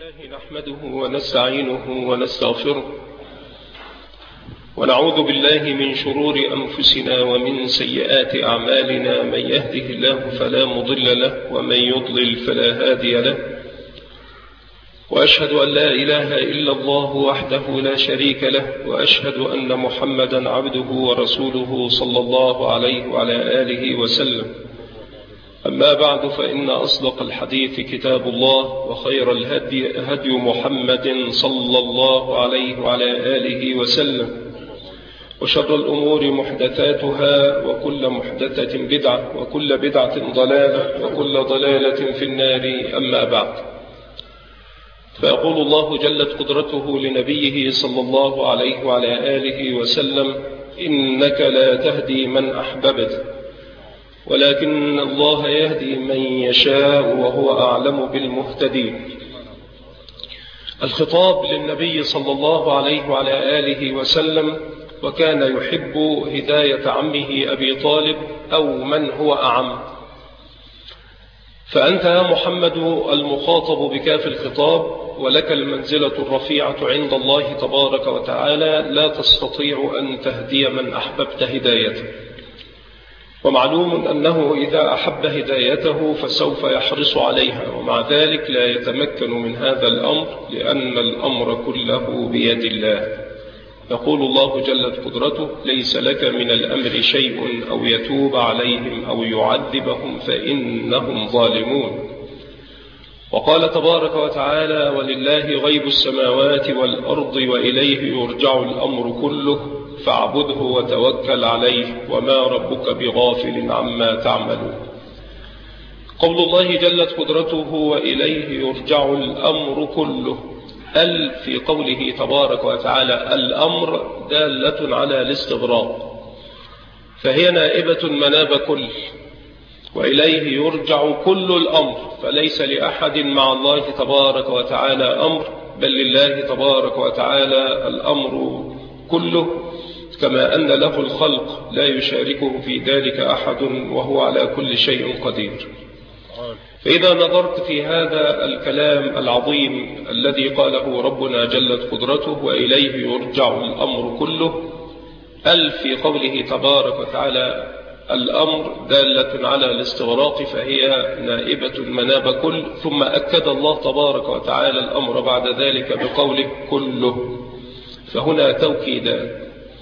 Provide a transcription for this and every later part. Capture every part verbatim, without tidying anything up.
الله نحمده ونستعينه ونستغفره ونعوذ بالله من شرور أنفسنا ومن سيئات أعمالنا. من يهده الله فلا مضل له ومن يضلل فلا هادي له، وأشهد أن لا إله إلا الله وحده لا شريك له، وأشهد أن محمدا عبده ورسوله صلى الله عليه وعلى آله وسلم. أما بعد، فإن أصدق الحديث كتاب الله، وخير الهدي هدي محمد صلى الله عليه وعلى آله وسلم، وشر الأمور محدثاتها، وكل محدثة بدعة، وكل بدعة ضلالة، وكل ضلالة في النار. أما بعد، فيقول الله جلت قدرته لنبيه صلى الله عليه وعلى آله وسلم: إنك لا تهدي من أحببت ولكن الله يهدي من يشاء وهو أعلم بالمهتدين. الخطاب للنبي صلى الله عليه وعلى آله وسلم، وكان يحب هداية عمه أبي طالب أو من هو أعم. فأنت يا محمد المخاطب بكاف الخطاب، ولك المنزلة الرفيعة عند الله تبارك وتعالى، لا تستطيع أن تهدي من أحببت هدايته. ومعلوم أنه إذا أحب هدايته فسوف يحرص عليها، ومع ذلك لا يتمكن من هذا الأمر، لأن الأمر كله بيد الله. يقول الله جلت قدرته: ليس لك من الأمر شيء أو يتوب عليهم أو يعذبهم فإنهم ظالمون. وقال تبارك وتعالى: ولله غيب السماوات والأرض وإليه يرجع الأمر كله فاعبده وتوكل عليه وما ربك بغافل عما تعملون. قول الله جلت قدرته: وإليه يرجع الأمر كله، ال في قوله تبارك وتعالى الأمر دالة على الاستغراق، فهي نائبة مناب كل، وإليه يرجع كل الأمر، فليس لأحد مع الله تبارك وتعالى أمر، بل لله تبارك وتعالى الأمر كله، كما أن له الخلق لا يشاركه في ذلك أحد، وهو على كل شيء قدير. فإذا نظرت في هذا الكلام العظيم الذي قاله ربنا جلت قدرته: وإليه يرجع الأمر كله، ال في قوله تبارك وتعالى الأمر دالة على الاستغراق، فهي نائبة مناب كل، ثم أكد الله تبارك وتعالى الأمر بعد ذلك بقوله كله، فهنا توكيدان.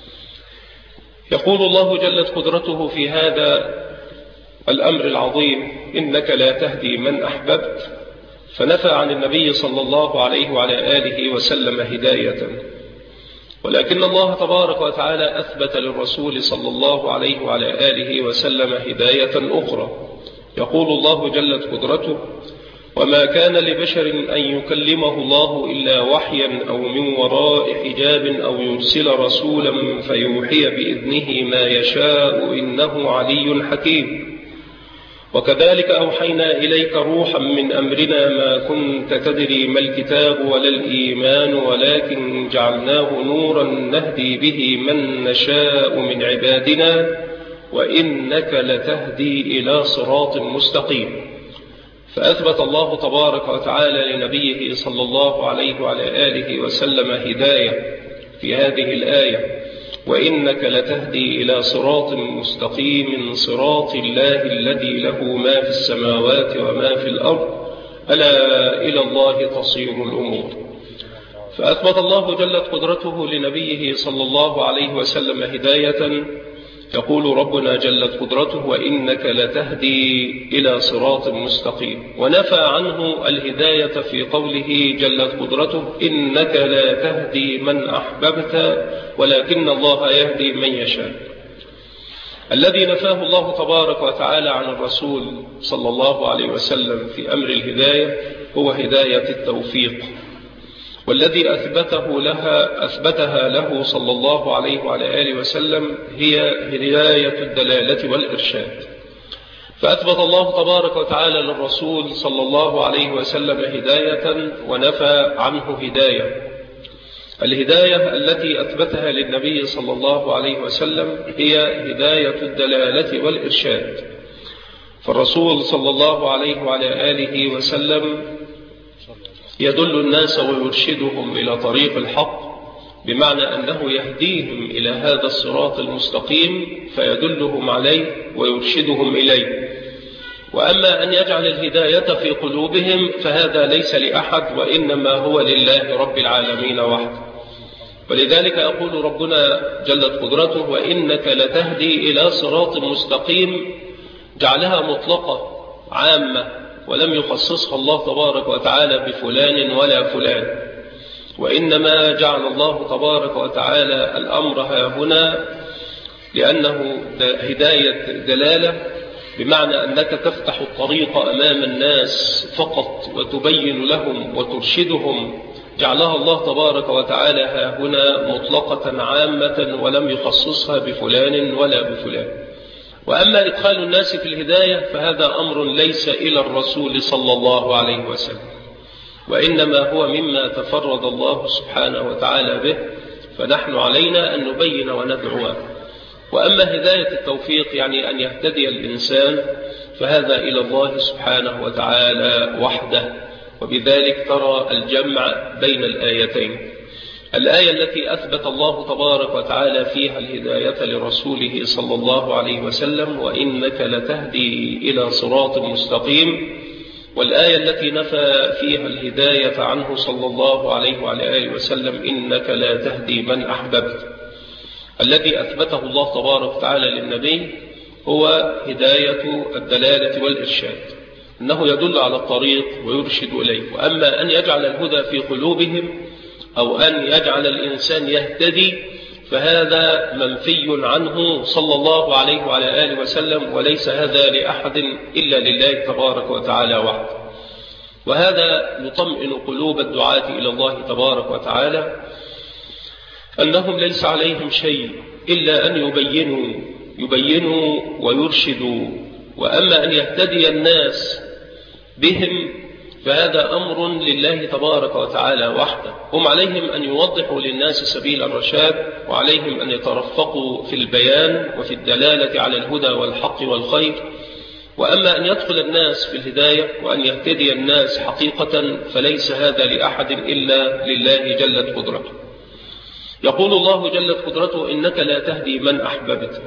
يقول الله جلت قدرته في هذا الأمر العظيم: إنك لا تهدي من أحببت، فنفى عن النبي صلى الله عليه وعلى آله وسلم هداية، ولكن الله تبارك وتعالى أثبت للرسول صلى الله عليه وعلى آله وسلم هداية أخرى. يقول الله جلت قدرته: وما كان لبشر أن يكلمه الله إلا وحيا أو من وراء حجاب أو يرسل رسولا فيوحي بإذنه ما يشاء إنه علي حكيم. وكذلك أوحينا إليك روحا من أمرنا ما كنت تدري ما الكتاب ولا الإيمان ولكن جعلناه نورا نهدي به من نشاء من عبادنا وإنك لتهدي إلى صراط مستقيم. فأثبت الله تبارك وتعالى لنبيه صلى الله عليه وعلى آله وسلم هداية في هذه الآية: وإنك لتهدي إلى صراط مستقيم صراط الله الذي له ما في السماوات وما في الأرض ألا إلى الله تصير الأمور. فأثبت الله جلت قدرته لنبيه صلى الله عليه وسلم هداية. يقول ربنا جلت قدرته: وإنك لتهدي إلى صراط مستقيم، ونفى عنه الهداية في قوله جلت قدرته: إنك لا تهدي من أحببت ولكن الله يهدي من يشاء. الذي نفاه الله تبارك وتعالى عن الرسول صلى الله عليه وسلم في أمر الهداية هو هداية التوفيق، والذي أثبته لها أثبتها له صلى الله عليه وعلى آله وسلم هي هداية الدلالة والإرشاد. فأثبت الله تبارك وتعالى للرسول صلى الله عليه وسلم هداية ونفى عنه هداية. الهداية التي أثبتها للنبي صلى الله عليه وسلم هي هداية الدلالة والإرشاد. فالرسول صلى الله عليه وعلى آله وسلم يدل الناس ويرشدهم إلى طريق الحق، بمعنى أنه يهديهم إلى هذا الصراط المستقيم فيدلهم عليه ويرشدهم إليه. وأما أن يجعل الهداية في قلوبهم فهذا ليس لأحد، وإنما هو لله رب العالمين وحده. ولذلك يقول ربنا جلت قدرته: وإنك لتهدي إلى صراط مستقيم، جعلها مطلقة عامة ولم يخصصها الله تبارك وتعالى بفلان ولا فلان، وإنما جعل الله تبارك وتعالى الأمر هنا لأنه هداية دلالة، بمعنى أنك تفتح الطريق أمام الناس فقط وتبين لهم وترشدهم. جعلها الله تبارك وتعالى هنا مطلقة عامة ولم يخصصها بفلان ولا بفلان. وأما إدخال الناس في الهداية فهذا أمر ليس إلى الرسول صلى الله عليه وسلم، وإنما هو مما تفرد الله سبحانه وتعالى به، فنحن علينا أن نبين وندعو. وأما هداية التوفيق يعني أن يهتدي الإنسان فهذا إلى الله سبحانه وتعالى وحده. وبذلك ترى الجمع بين الآيتين: الآية التي أثبت الله تبارك وتعالى فيها الهداية لرسوله صلى الله عليه وسلم: وإنك لتهدي إلى صراط مستقيم، والآية التي نفى فيها الهداية عنه صلى الله عليه وعلى آله وسلم: إنك لا تهدي من أحببت. الذي أثبته الله تبارك وتعالى للنبي هو هداية الدلالة والإرشاد، أنه يدل على الطريق ويرشد إليه. وأما أن يجعل الهدى في قلوبهم أو أن يجعل الإنسان يهتدي فهذا منفي عنه صلى الله عليه وعلى آله وسلم، وليس هذا لأحد إلا لله تبارك وتعالى وحده. وهذا يطمئن قلوب الدعاة إلى الله تبارك وتعالى أنهم ليس عليهم شيء إلا أن يبينوا يبينوا ويرشدوا. وأما أن يهتدي الناس بهم فهذا أمر لله تبارك وتعالى وحده. هم عليهم أن يوضحوا للناس سبيل الرشاد، وعليهم أن يترفقوا في البيان وفي الدلالة على الهدى والحق والخير. وأما أن يدخل الناس في الهداية وأن يهتدي الناس حقيقة فليس هذا لأحد إلا لله جلت قدرته. يقول الله جلت قدرته: إنك لا تهدي من أحببت.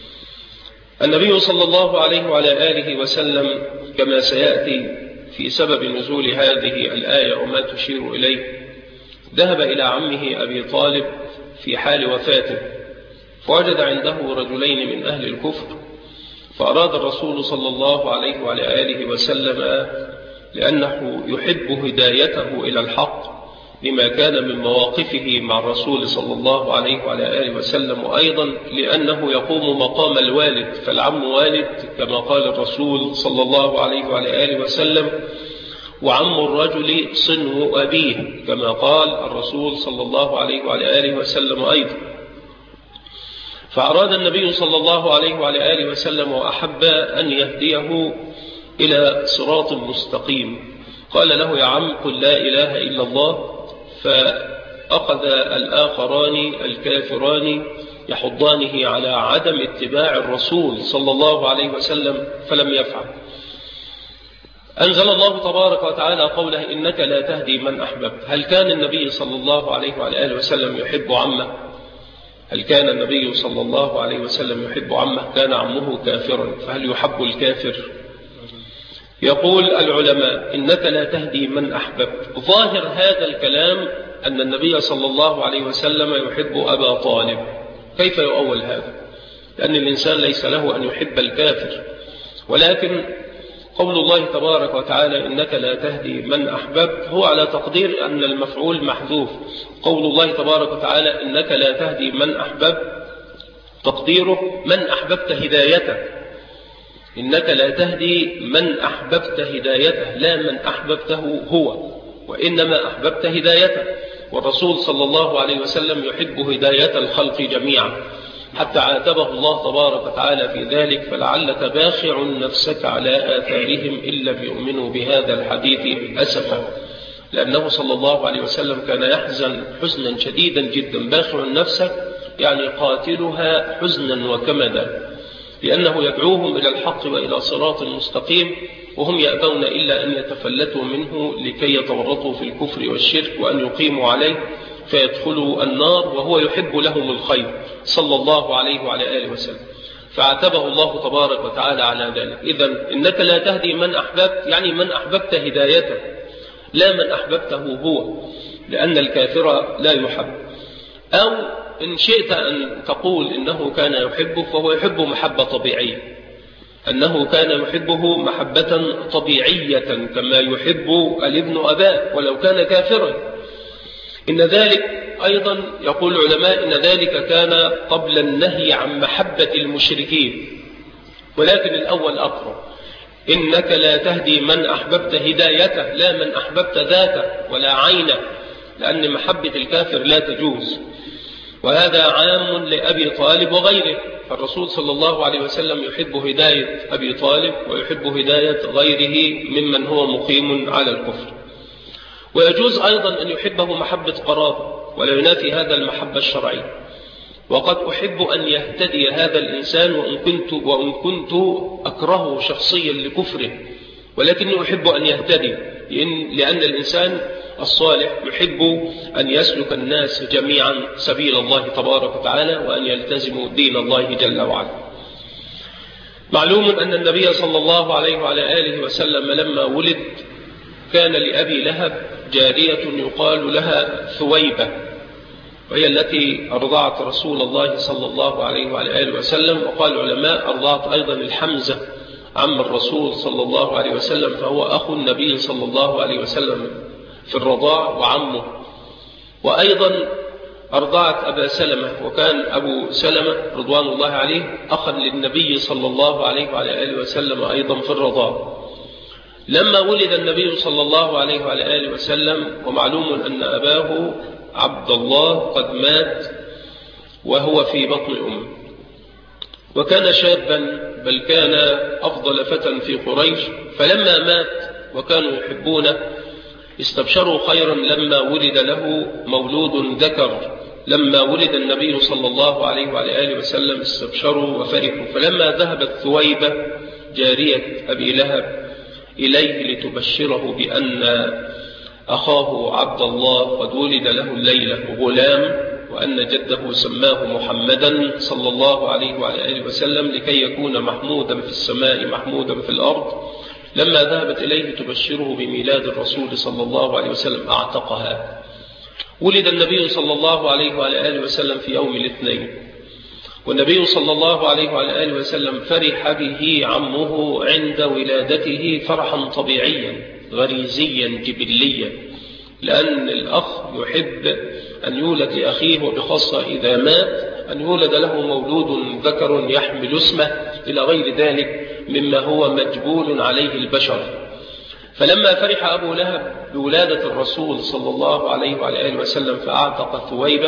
النبي صلى الله عليه وعلى آله وسلم كما سيأتي في سبب نزول هذه الآية وما تشير إليه ذهب إلى عمه أبي طالب في حال وفاته، فوجد عنده رجلين من أهل الكفر، فأراد الرسول صلى الله عليه وعلى آله وسلم لأنه يحب هدايته إلى الحق لما كان من مواقفه مع الرسول صلى الله عليه وعلى آله وسلم، وأيضا لأنه يقوم مقام الوالد، فالعم والد كما قال الرسول صلى الله عليه وعلى آله وسلم: وعم الرجل صنو أبيه، كما قال الرسول صلى الله عليه وعلى آله وسلم أيضا. فأراد النبي صلى الله عليه وعلى آله وسلم وأحب أن يهديه إلى صراط مستقيم. قال له: يا عم قل لا إله إلا الله. فأخذ الآخران الكافران يحضانه على عدم اتباع الرسول صلى الله عليه وسلم فلم يفعل. أنزل الله تبارك وتعالى قوله: إنك لا تهدي من أحببت. هل كان النبي صلى الله عليه وعلى آله وسلم يحب عمه؟ هل كان النبي صلى الله عليه وسلم يحب عمه؟ كان عمه كافرا، فهل يحب الكافر؟ يقول العلماء: إنك لا تهدي من أحببت. ظاهر هذا الكلام أن النبي صلى الله عليه وسلم يحب أبا طالب. كيف يؤول هذا؟ لأن الإنسان ليس له أن يحب الكافر، ولكن قول الله تبارك وتعالى: إنك لا تهدي من أحببت هو على تقدير أن المفعول محذوف. قول الله تبارك وتعالى: إنك لا تهدي من أحببت، تقديره من أحببت هدايته. إنك لا تهدي من أحببت هدايته، لا من أحببته هو، وإنما أحببت هدايته. والرسول صلى الله عليه وسلم يحب هداية الخلق جميعا، حتى عاتبه الله تبارك وتعالى في ذلك: فلعلك باخع نفسك على آثارهم إن لم يؤمنوا بهذا الحديث أسفا. لأنه صلى الله عليه وسلم كان يحزن حزنا شديدا جدا. باخع نفسك يعني قاتلها حزنا وكمدا، لأنه يدعوهم إلى الحق وإلى صراط مستقيم، وهم يأبون إلا أن يتفلتوا منه لكي يتورطوا في الكفر والشرك وأن يقيموا عليه فيدخلوا النار وهو يحب لهم الخير صلى الله عليه وعلى آله وسلم، فعاتبه الله تبارك وتعالى على ذلك. إذن إنك لا تهدي من أحببت، يعني من أحببت هدايته لا من أحببته هو، لأن الكافر لا يحب. أو إن شئت أن تقول إنه كان يحبه فهو يحب محبة طبيعية، أنه كان يحبه محبة طبيعية كما يحب الابن أباه ولو كان كافرا. إن ذلك أيضا يقول العلماء إن ذلك كان قبل النهي عن محبة المشركين، ولكن الأول أقرب. إنك لا تهدي من أحببت هدايته لا من أحببت ذاته ولا عينه، لأن محبة الكافر لا تجوز، وهذا عام لأبي طالب وغيره. فالرسول صلى الله عليه وسلم يحب هداية أبي طالب ويحب هداية غيره ممن هو مقيم على الكفر. ويجوز أيضا أن يحبه محبة قرابة، ولا ينافي هذا المحبة الشرعية. وقد أحب أن يهتدي هذا الإنسان وإن كنت, وإن كنت أكرهه شخصيا لكفره، ولكني أحب أن يهتدي، لأن الإنسان الصالح يحب أن يسلك الناس جميعا سبيل الله تبارك وتعالى وأن يلتزموا دين الله جل وعلا. معلوم أن النبي صلى الله عليه وعلى آله وسلم لما ولد كان لأبي لهب جارية يقال لها ثويبة، وهي التي أرضعت رسول الله صلى الله عليه وعلى آله وسلم. وقال العلماء أرضعت أيضا الحمزة عم الرسول صلى الله عليه وسلم، فهو أخو النبي صلى الله عليه وسلم في الرضاع وعمه. وأيضا أرضعت أبا سلمة، وكان أبو سلمة رضوان الله عليه أخا للنبي صلى الله عليه وعلى آله وسلم أيضا في الرضاع. لما ولد النبي صلى الله عليه وعلى آله وسلم، ومعلوم أن أباه عبد الله قد مات وهو في بطن أمه، وكان شابا بل كان أفضل فتى في قريش، فلما مات وكانوا يحبونه استبشروا خيرا لما ولد له مولود ذكر. لما ولد النبي صلى الله عليه وعلى آله وسلم استبشروا وفرحوا. فلما ذهبت ثويبة جارية أبي لهب إليه لتبشره بأن أخاه عبد الله قد ولد له الليلة غلام، وأن جده سماه محمدا صلى الله عليه وعلى آله وسلم لكي يكون محمودا في السماء محمودا في الأرض، لما ذهبت إليه تبشره بميلاد الرسول صلى الله عليه وسلم أعتقها. ولد النبي صلى الله عليه وعلى آله وسلم في يوم الاثنين، والنبي صلى الله عليه وعلى آله وسلم فرح به عمه عند ولادته فرحا طبيعيا غريزيا جبليا، لأن الأخ يحب أن يولد لأخيه، وبخاصة إذا مات أن يولد له مولود ذكر يحمل اسمه إلى غير ذلك مما هو مجبول عليه البشر. فلما فرح أبو لهب بولادة الرسول صلى الله عليه وعلى آله وسلم فأعتق ثويبة،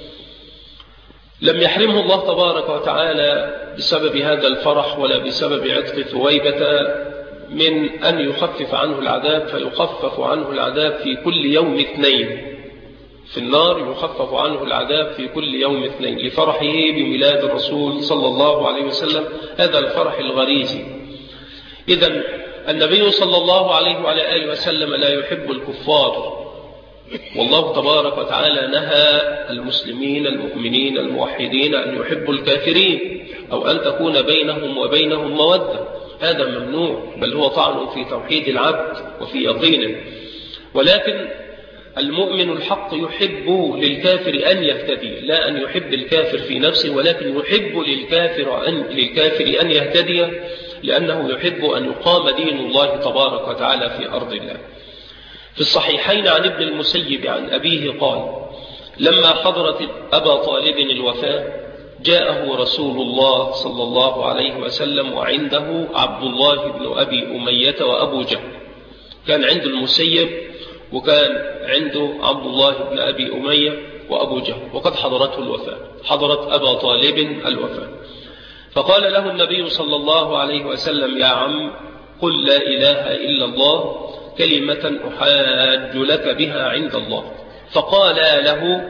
لم يحرمه الله تبارك وتعالى بسبب هذا الفرح ولا بسبب عتق ثويبة من أن يخفف عنه العذاب، فيخفف عنه العذاب في كل يوم اثنين في النار، يخفف عنه العذاب في كل يوم اثنين لفرحه بميلاد الرسول صلى الله عليه وسلم، هذا الفرح الغريزي. إذن النبي صلى الله عليه وعلى آله وسلم لا يحب الكفار، والله تبارك وتعالى نهى المسلمين المؤمنين الموحدين أن يحبوا الكافرين أو أن تكون بينهم وبينهم مودة، هذا ممنوع، بل هو طعن في توحيد العبد وفي يقينه. ولكن المؤمن الحق يحب للكافر أن يهتدي، لا أن يحب الكافر في نفسه، ولكن يحب للكافر أن, للكافر أن يهتدي، لأنه يحب أن يقام دين الله تبارك وتعالى في أرض الله. في الصحيحين عن ابن المسيب عن أبيه قال: لما حضرت أبا طالب الوفاة جاءه رسول الله صلى الله عليه وسلم وعنده عبد الله بن أبي أمية وأبو جهل. كان عنده المسيب وكان عنده عبد الله بن أبي أمية وأبو جهل، وقد حضرته الوفاة، حضرت أبا طالب الوفاة. فقال له النبي صلى الله عليه وسلم: يا عم، قل لا إله إلا الله كلمة أحاج لك بها عند الله. فقال له،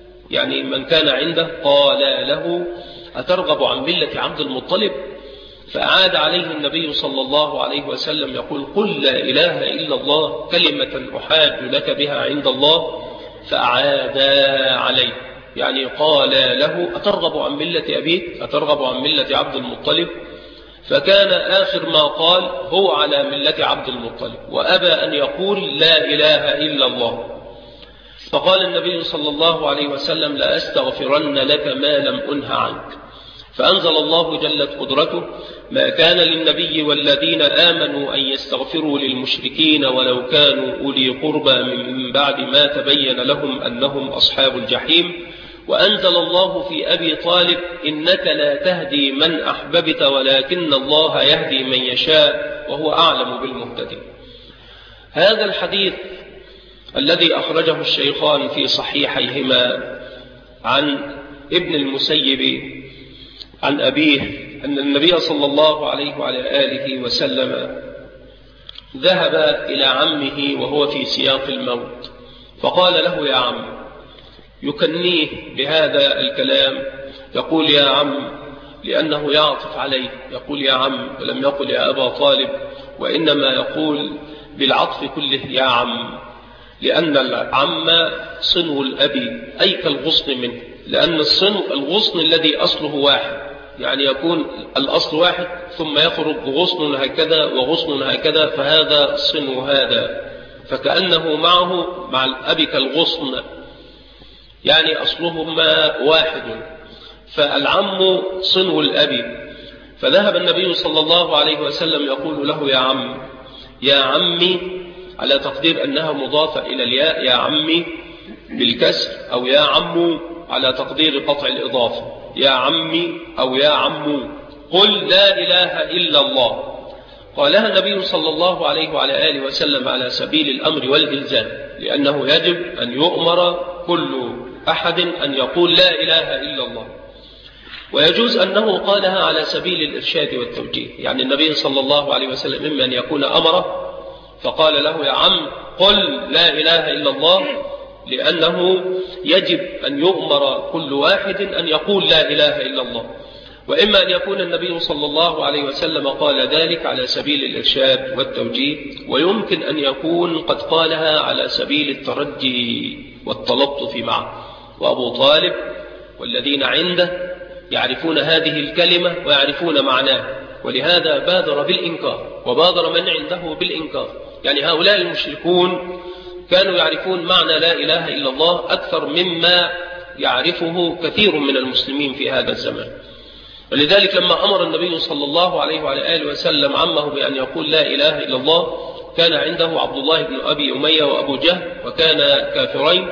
يعني من كان عنده، قال له: أترغب عن ملة عبد المطلب؟ فأعاد عليه النبي صلى الله عليه وسلم يقول قل لا إله إلا الله كلمة أحاج لك بها عند الله، فأعادا عليه، يعني قال له أترغب عن ملة أبيك، أترغب عن ملة عبد المطلب؟ فكان آخر ما قال هو على ملة عبد المطلب، وأبى أن يقول لا إله إلا الله. فقال النبي صلى الله عليه وسلم لأستغفرن لك ما لم أنه عنك. فأنزل الله جلت قدرته ما كان للنبي والذين آمنوا أن يستغفروا للمشركين ولو كانوا أولي قربى من بعد ما تبين لهم أنهم أصحاب الجحيم. وأنزل الله في أبي طالب إنك لا تهدي من أحببت ولكن الله يهدي من يشاء وهو أعلم بالمهتدين. هذا الحديث الذي أخرجه الشيخان في صحيحيهما عن ابن المسيب عن أبيه أن النبي صلى الله عليه وعلى آله وسلم ذهب إلى عمه وهو في سياق الموت فقال له يا عم، يكنيه بهذا الكلام، يقول يا عم لأنه يعطف عليه، يقول يا عم ولم يقل يا أبا طالب، وإنما يقول بالعطف كله يا عم، لأن العم صنو الأب أي كالغصن منه، لأن الصنو الغصن الذي أصله واحد، يعني يكون الأصل واحد ثم يخرج غصن هكذا وغصن هكذا، فهذا صنو هذا، فكأنه معه مع الأب كالغصن، يعني أصلهما واحد، فالعم صنو الأب. فذهب النبي صلى الله عليه وسلم يقول له يا عم، يا عمي، على تقدير أنها مضافة إلى الياء، يا عمي بالكسر، أو يا عم على تقدير قطع الإضافة، يا عمي أو يا عم، قل لا إله إلا الله. قالها النبي صلى الله عليه وعلى آله وسلم على سبيل الأمر والإلزام، لأنه يجب أن يؤمر كل أحد أن يقول لا إله إلا الله. ويجوز أنه قالها على سبيل الإرشاد والتوجيه، يعني النبي صلى الله عليه وسلم إما أن يكون أمره فقال له يا عم قل لا إله إلا الله، لأنه يجب أن يؤمر كل واحد أن يقول لا إله إلا الله، وإما أن يكون النبي صلى الله عليه وسلم قال ذلك على سبيل الإرشاد والتوجيه، ويمكن أن يكون قد قالها على سبيل الترجي والتلطف معه. وأبو طالب والذين عنده يعرفون هذه الكلمة ويعرفون معناها، ولهذا بادر بالإنكار وبادر من عنده بالإنكار. يعني هؤلاء المشركون كانوا يعرفون معنى لا إله إلا الله أكثر مما يعرفه كثير من المسلمين في هذا الزمان، ولذلك لما أمر النبي صلى الله عليه وعلى آله وسلم عمه بأن يقول لا إله إلا الله، كان عنده عبد الله بن أبي أمية وأبو جهل، وكان كافرين،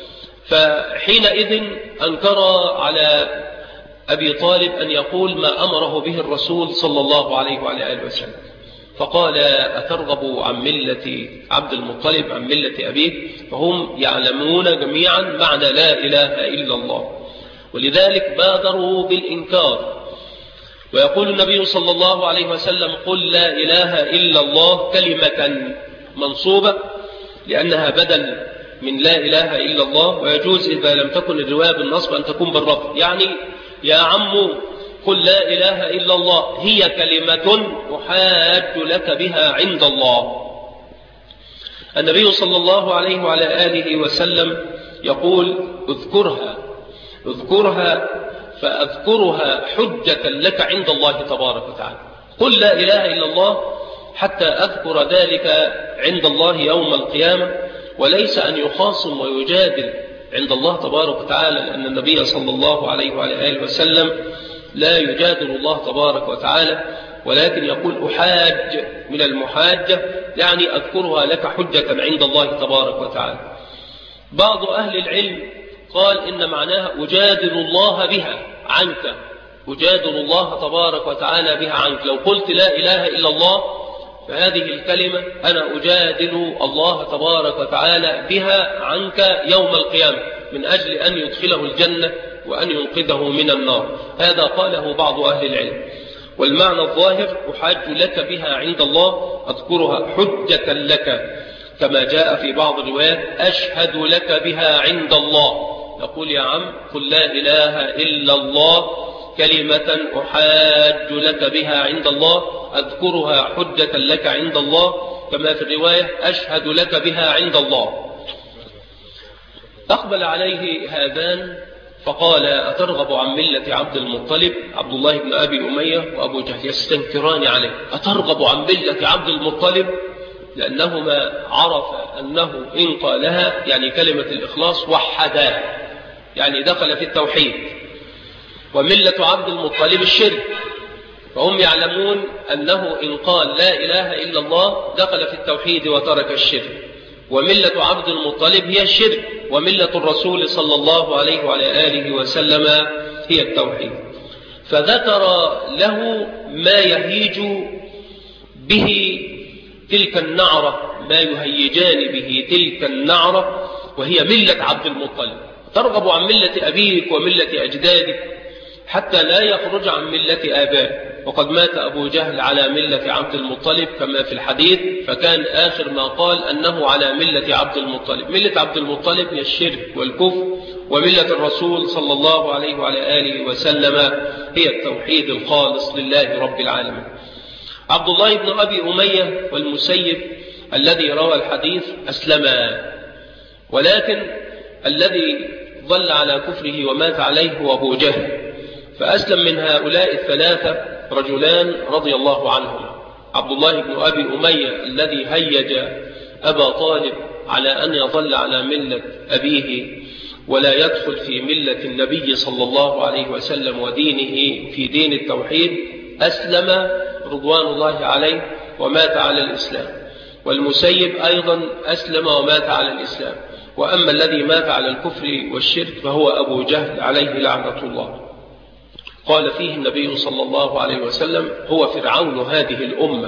فحينئذ أنكر على أبي طالب أن يقول ما أمره به الرسول صلى الله عليه وعلى آله وسلم، فقال أترغب عن ملة عبد المطلب، عن ملة أبيه؟ فهم يعلمون جميعا معنى لا إله إلا الله، ولذلك بادروا بالإنكار. ويقول النبي صلى الله عليه وسلم قل لا إله إلا الله كلمة منصوبة لأنها بدل من لا إله إلا الله، ويجوز إذا لم تكن الرواية بالنصب أن تكون بالرفع، يعني يا عم قل لا إله إلا الله هي كلمة أحاج لك بها عند الله. النبي صلى الله عليه وعلى آله وسلم يقول اذكرها اذكرها فأذكرها حجة لك عند الله تبارك وتعالى. قل لا إله إلا الله حتى أذكر ذلك عند الله يوم القيامة، وليس أن يخاصم ويجادل عند الله تبارك وتعالى، لأن النبي صلى الله عليه وعلى آله وسلم لا يجادل الله تبارك وتعالى، ولكن يقول أحاج من المحاجة، يعني أذكرها لك حجة عند الله تبارك وتعالى. بعض أهل العلم قال إن معناها أجادل الله بها عنك، أجادل الله تبارك وتعالى بها عنك. لو قلت لا إله إلا الله فهذه الكلمة أنا أجادل الله تبارك وتعالى بها عنك يوم القيامة من أجل أن يدخله الجنة وأن ينقذه من النار. هذا قاله بعض أهل العلم، والمعنى الظاهر أحاج لك بها عند الله، أذكرها حجة لك، كما جاء في بعض الروايات أشهد لك بها عند الله. يقول يا عم قل لا إله إلا الله كلمة أحاج لك بها عند الله، أذكرها حجة لك عند الله، كما في الرواية أشهد لك بها عند الله. أقبل عليه هذان فقال: أترغب عن ملة عبد المطلب؟ عبد الله بن أبي أمية وأبو جهل يستنكران عليه: أترغب عن ملة عبد المطلب؟ لأنهما عرف أنه إن قالها يعني كلمة الإخلاص وحدا، يعني دخل في التوحيد، وملة عبد المطلب الشرك، فهم يعلمون أنه إن قال لا إله إلا الله دخل في التوحيد وترك الشرك، وملة عبد المطلب هي الشرك، وملة الرسول صلى الله عليه وعلى آله وسلم هي التوحيد. فذكر له ما يهيج به تلك النعرة، ما يهيجان به تلك النعرة، وهي ملة عبد المطلب. ترغب عن ملة أبيك وملة أجدادك حتى لا يخرج عن ملة آبائك. وقد مات أبو جهل على ملة عبد المطلب كما في الحديث، فكان آخر ما قال أنه على ملة عبد المطلب. ملة عبد المطلب هي الشرك والكفر، وملة الرسول صلى الله عليه وعلى آله وسلم هي التوحيد الخالص لله رب العالمين. عبد الله بن أبي أمية والمسيب الذي روى الحديث أسلما، ولكن الذي ظل على كفره ومات عليه هو أبو جهل. فأسلم من هؤلاء الثلاثة رجلان رضي الله عنهم: عبد الله بن أبي أمية الذي هيج أبا طالب على أن يظل على ملة أبيه ولا يدخل في ملة النبي صلى الله عليه وسلم ودينه في دين التوحيد، أسلم رضوان الله عليه ومات على الإسلام. والمسيب أيضا أسلم ومات على الإسلام. وأما الذي مات على الكفر والشرك فهو أبو جهل عليه لعنة الله. قال فيه النبي صلى الله عليه وسلم: هو فرعون هذه الأمة.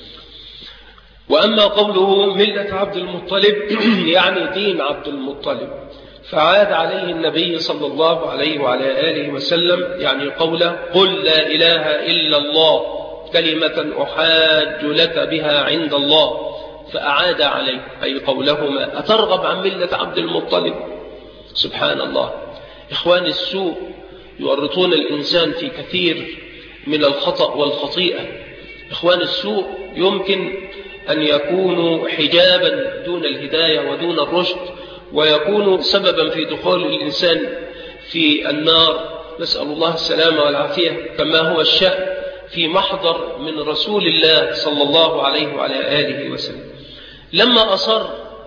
وأما قوله ملة عبد المطلب يعني دين عبد المطلب، فعاد عليه النبي صلى الله عليه وعلى آله وسلم يعني قوله: قل لا إله إلا الله كلمة أحاج لك بها عند الله، فأعاد عليه أي قولهما: أترغب عن ملة عبد المطلب؟ سبحان الله. إخوان السوء يورطون الإنسان في كثير من الخطأ والخطيئة. إخوان السوء يمكن أن يكونوا حجابا دون الهداية ودون الرشد، ويكونوا سببا في دخول الإنسان في النار، نسأل الله السلامة والعافية، كما هو الشأن في محضر من رسول الله صلى الله عليه وعلى آله وسلم. لما أصر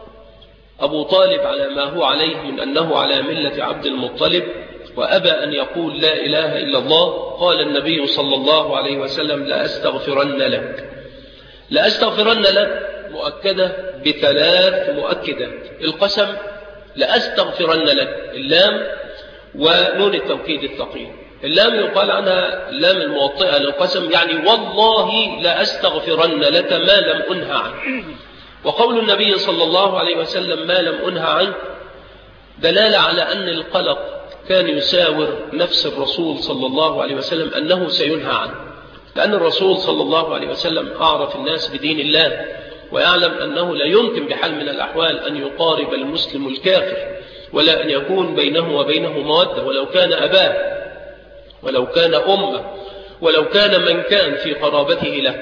أبو طالب على ما هو عليه من أنه على ملة عبد المطلب وأبى أن يقول لا إله إلا الله، قال النبي صلى الله عليه وسلم: لأستغفرن لك. لأستغفرن لك مؤكدة بثلاث مؤكدات. القسم لأستغفرن لك، اللام ونون التوكيد الثقيل. اللام يقال عنها اللام الموطئة للقسم، يعني والله لأستغفرن لك ما لم أنهى عنه. وقول النبي صلى الله عليه وسلم ما لم أنهى عنه دلالة على أن القلق كان يساور نفس الرسول صلى الله عليه وسلم أنه سينهى عنه، لأن الرسول صلى الله عليه وسلم أعرف الناس بدين الله، ويعلم أنه لا يمكن بحال من الأحوال أن يقارب المسلم الكافر، ولا أن يكون بينه وبينه مودة، ولو كان أباه، ولو كان أمه، ولو كان من كان في قرابته له.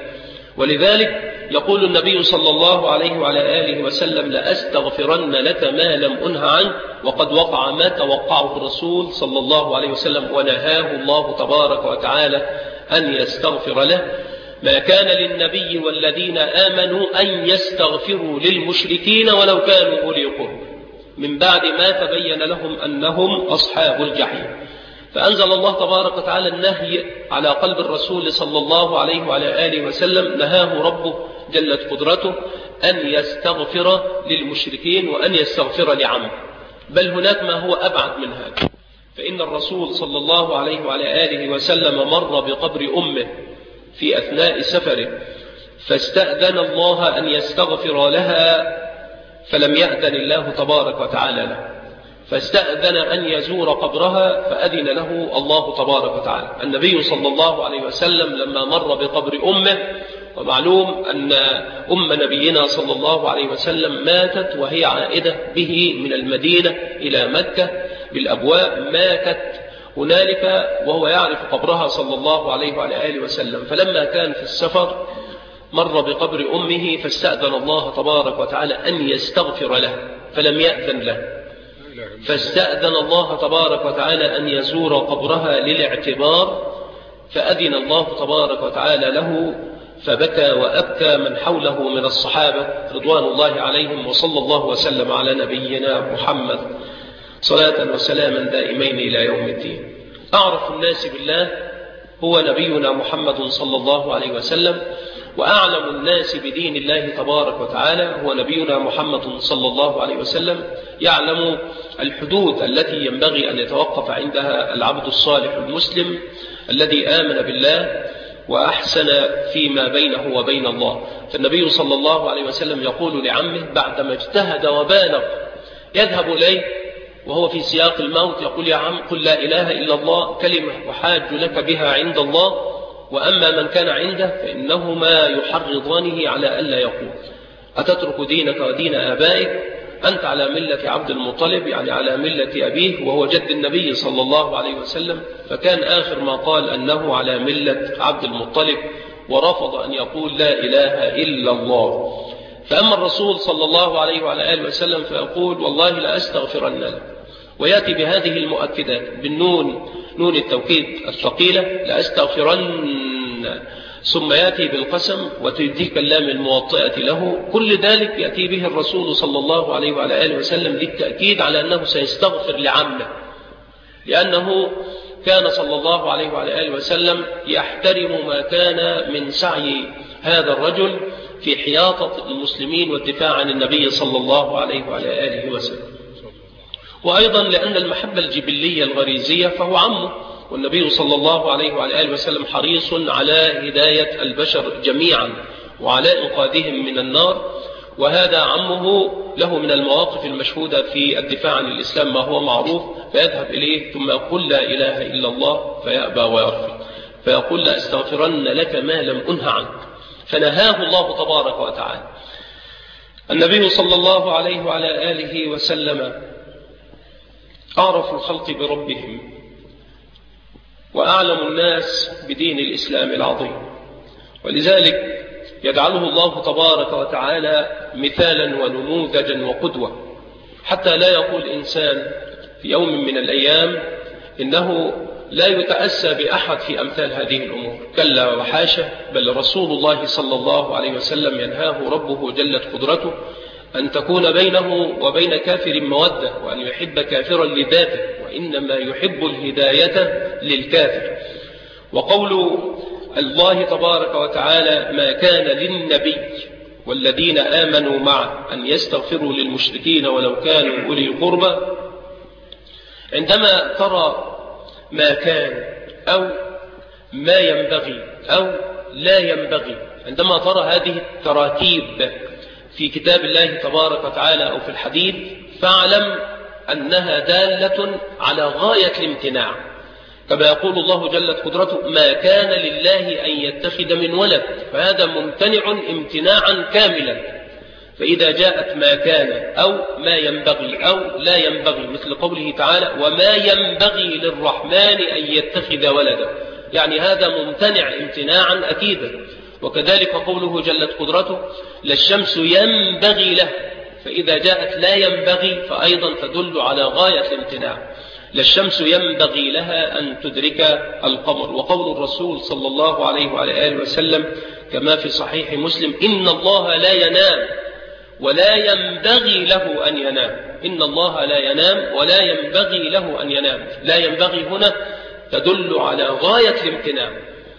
ولذلك يقول النبي صلى الله عليه وعلى آله وسلم: لأستغفرن لك ما لم أنه عنه، وقد وقع ما توقعه الرسول صلى الله عليه وسلم ونهاه الله تبارك وتعالى أن يستغفر له. ما كان للنبي والذين آمنوا أن يستغفروا للمشركين ولو كانوا أولي قرب من بعد ما تبين لهم أنهم أصحاب الجحيم. فأنزل الله تبارك وتعالى النهي على قلب الرسول صلى الله عليه وعلى آله وسلم، نهاه ربه جلت قدرته أن يستغفر للمشركين وأن يستغفر لعمه. بل هناك ما هو أبعد من هذا، فإن الرسول صلى الله عليه وعلى آله وسلم مر بقبر أمه في أثناء سفره، فاستأذن الله أن يستغفر لها فلم يأذن الله تبارك وتعالى له، فاستأذن أن يزور قبرها فأذن له الله تبارك وتعالى. النبي صلى الله عليه وسلم لما مر بقبر أمه، ومعلوم أن أم نبينا صلى الله عليه وسلم ماتت وهي عائدة به من المدينة إلى مكة بالأبواء، ماتت هنالك وهو يعرف قبرها صلى الله عليه وعلى آله وسلم. فلما كان في السفر مر بقبر أمه فاستأذن الله تبارك وتعالى أن يستغفر له فلم يأذن له، فاستأذن الله تبارك وتعالى أن يزور قبرها للاعتبار فأذن الله تبارك وتعالى له، فبكى وأبكى من حوله من الصحابة رضوان الله عليهم. وصلى الله وسلم على نبينا محمد صلاة وسلاما دائمين إلى يوم الدين. أعرف الناس بالله هو نبينا محمد صلى الله عليه وسلم، وأعلم الناس بدين الله تبارك وتعالى هو نبينا محمد صلى الله عليه وسلم. يعلم الحدود التي ينبغي أن يتوقف عندها العبد الصالح المسلم الذي آمن بالله وأحسن فيما بينه وبين الله. فالنبي صلى الله عليه وسلم يقول لعمه بعدما اجتهد وبالغ يذهب إليه وهو في سياق الموت يقول: يا عم قل لا إله إلا الله كلمة وحاج لك بها عند الله، وأما من كان عنده فإنهما يحرضانه على ألا يقول: أتترك دينك ودين آبائك؟ أنت على ملة عبد المطلب، يعني على ملة أبيه وهو جد النبي صلى الله عليه وسلم. فكان آخر ما قال أنه على ملة عبد المطلب، ورفض أن يقول لا إله إلا الله. فأما الرسول صلى الله عليه وعلى آله وسلم فيقول: والله لا أستغفرن له، ويأتي بهذه المؤكدات بالنون، نون التوكيد الثقيلة، لا أستغفرن، ثم يأتي بالقسم وتديك اللام الموطئة له. كل ذلك يأتي به الرسول صلى الله عليه وعلى آله وسلم للتأكيد على أنه سيستغفر لعمه، لأنه كان صلى الله عليه وعلى آله وسلم يحترم ما كان من سعي هذا الرجل في حياطة المسلمين والدفاع عن النبي صلى الله عليه وعلى آله وسلم. وأيضا لأن المحبة الجبلية الغريزية فهو عمه، والنبي صلى الله عليه وعلى آله وسلم حريص على هداية البشر جميعا وعلى إنقاذهم من النار، وهذا عمه له من المواقف المشهودة في الدفاع عن الإسلام ما هو معروف. فيذهب إليه ثم يقول لا إله إلا الله فيأبى ويرفض، فيقول لا أستغفرن لك ما لم أنه عنك، فنهاه الله تبارك وتعالى. النبي صلى الله عليه وعلى آله وسلم أعرف الخلق بربهم وأعلم الناس بدين الإسلام العظيم، ولذلك يجعله الله تبارك وتعالى مثالا ونموذجا وقدوة، حتى لا يقول إنسان في يوم من الأيام إنه لا يتأسى بأحد في أمثال هذه الأمور. كلا وحاشا، بل رسول الله صلى الله عليه وسلم ينهاه ربه جلت قدرته أن تكون بينه وبين كافر مودة، وأن يحب كافرا لذاته، وإنما يحب الهداية للكافر. وقول الله تبارك وتعالى: ما كان للنبي والذين آمنوا معه أن يستغفروا للمشركين ولو كانوا أولي قربى. عندما ترى ما كان أو ما ينبغي أو لا ينبغي، عندما ترى هذه التراتيب في كتاب الله تبارك وتعالى أو في الحديث، فاعلم أنها دالة على غاية الامتناع. كما يقول الله جلت قدرته: ما كان لله أن يتخذ من ولد، فهذا ممتنع امتناعا كاملا. فإذا جاءت ما كان أو ما ينبغي أو لا ينبغي، مثل قوله تعالى: وما ينبغي للرحمن أن يتخذ ولدا، يعني هذا ممتنع امتناعا أكيدا. وكذلك قوله جلت قدرته: لا الشمس ينبغي له، فإذا جاءت لا ينبغي فأيضا تدل على غاية الامتناع. لا الشمس ينبغي لها أن تدرك القمر. وقول الرسول صلى الله عليه وعلى آله وسلم كما في صحيح مسلم: إن الله لا ينام ولا ينبغي له أن ينام. إن الله لا ينام ولا ينبغي له أن ينام. لا ينبغي هنا تدل على غاية الامتناع.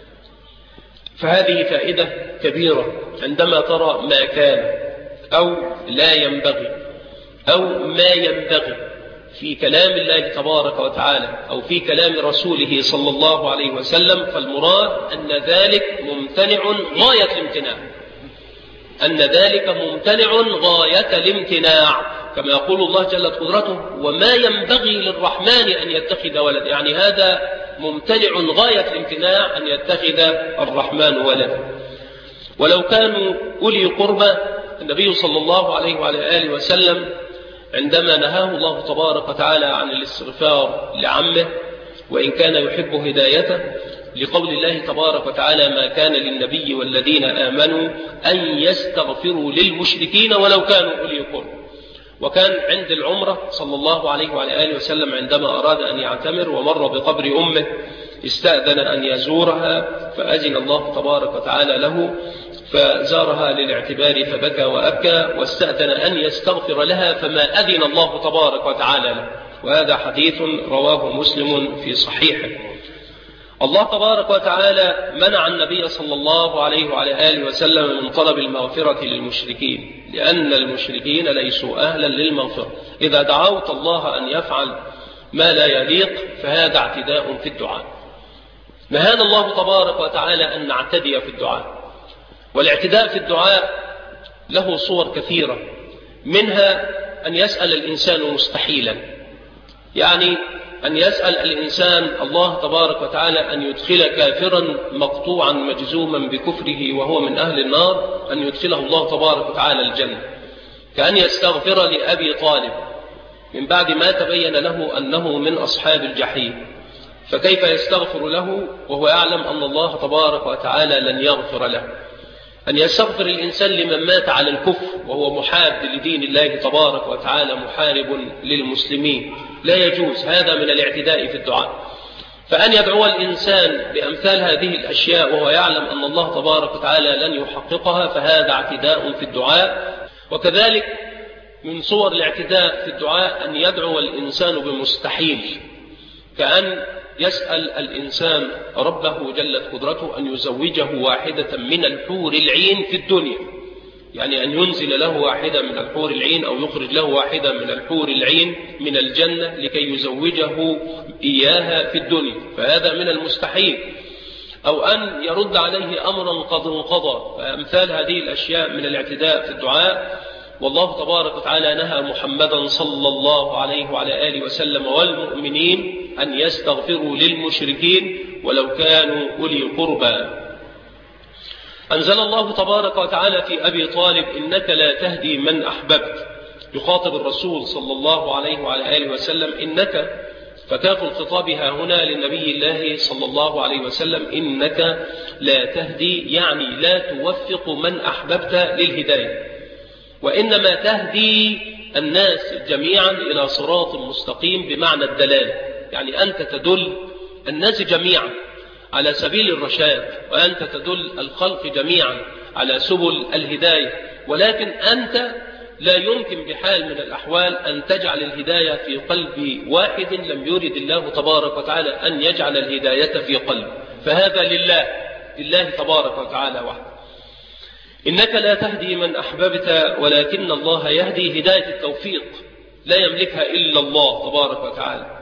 فهذه فائدة كبيرة عندما ترى ما كان أو لا ينبغي أو ما ينبغي في كلام الله تبارك وتعالى أو في كلام رسوله صلى الله عليه وسلم، فالمراد أن ذلك ممتنع غاية الامتناع، أن ذلك ممتنع غاية الامتناع. كما يقول الله جلت قدرته: وما ينبغي للرحمن أن يتخذ ولد، يعني هذا ممتنع غاية الامتناع أن يتخذ الرحمن ولدا. ولو كانوا أولي قربى، النبي صلى الله عليه وعلى آله وسلم عندما نهاه الله تبارك وتعالى عن الاستغفار لعمه وإن كان يحب هدايته، لقول الله تبارك وتعالى: ما كان للنبي والذين آمنوا أن يستغفروا للمشركين ولو كانوا أولي قربى. وكان عند العمرة صلى الله عليه وعلى آله وسلم عندما أراد أن يعتمر ومر بقبر أمه استأذن أن يزورها، فأذن الله تبارك وتعالى له فزارها للاعتبار فبكى وأبكى، واستأذن أن يستغفر لها فما أذن الله تبارك وتعالى له. وهذا حديث رواه مسلم في صحيحه. الله تبارك وتعالى منع النبي صلى الله عليه وعلى آله وسلم من طلب المغفرة للمشركين، لأن المشركين ليسوا أهلا للمغفرة. إذا دعوت الله أن يفعل ما لا يليق فهذا اعتداء في الدعاء. نهانا الله تبارك وتعالى أن نعتدي في الدعاء، والاعتداء في الدعاء له صور كثيرة، منها أن يسأل الإنسان مستحيلا، يعني أن يسأل الإنسان الله تبارك وتعالى أن يدخل كافرا مقطوعا مجزوما بكفره وهو من أهل النار، أن يدخله الله تبارك وتعالى الجنة، كأن يستغفر لأبي طالب من بعد ما تبين له أنه من أصحاب الجحيم، فكيف يستغفر له وهو يعلم أن الله تبارك وتعالى لن يغفر له؟ أن يستغفر الإنسان لمن مات على الكفر وهو محارب لدين الله تبارك وتعالى، محارب للمسلمين، لا يجوز، هذا من الاعتداء في الدعاء. فأن يدعو الإنسان بأمثال هذه الأشياء وهو يعلم أن الله تبارك وتعالى لن يحققها فهذا اعتداء في الدعاء. وكذلك من صور الاعتداء في الدعاء أن يدعو الإنسان بمستحيل، كأن يسأل الإنسان ربه جلت قدرته أن يزوجه واحدة من الحور العين في الدنيا، يعني أن ينزل له واحدة من الحور العين أو يخرج له واحدة من الحور العين من الجنة لكي يزوجه إياها في الدنيا، فهذا من المستحيل. أو أن يرد عليه أمرا قد انقضى، فأمثال هذه الأشياء من الاعتداء في الدعاء. والله تبارك وتعالى نهى محمدا صلى الله عليه وعلى آله وسلم والمؤمنين أن يستغفروا للمشركين ولو كانوا أولي قربى. أنزل الله تبارك وتعالى في أبي طالب: إنك لا تهدي من أحببت، يخاطب الرسول صلى الله عليه وعلى آله وسلم إنك، فكاف الخطاب ها هنا للنبي الله صلى الله عليه وسلم، إنك لا تهدي يعني لا توفق من أحببت للهداية، وإنما تهدي الناس جميعا إلى صراط مستقيم بمعنى الدلالة، يعني أنت تدل الناس جميعا على سبيل الرشاد، وأنت تدل الخلق جميعا على سبل الهداية، ولكن أنت لا يمكن بحال من الأحوال أن تجعل الهداية في قلب واحد لم يرد الله تبارك وتعالى أن يجعل الهداية في قلب، فهذا لله لله تبارك وتعالى وحده. إنك لا تهدي من أحببت ولكن الله يهدي، هداية التوفيق لا يملكها إلا الله تبارك وتعالى.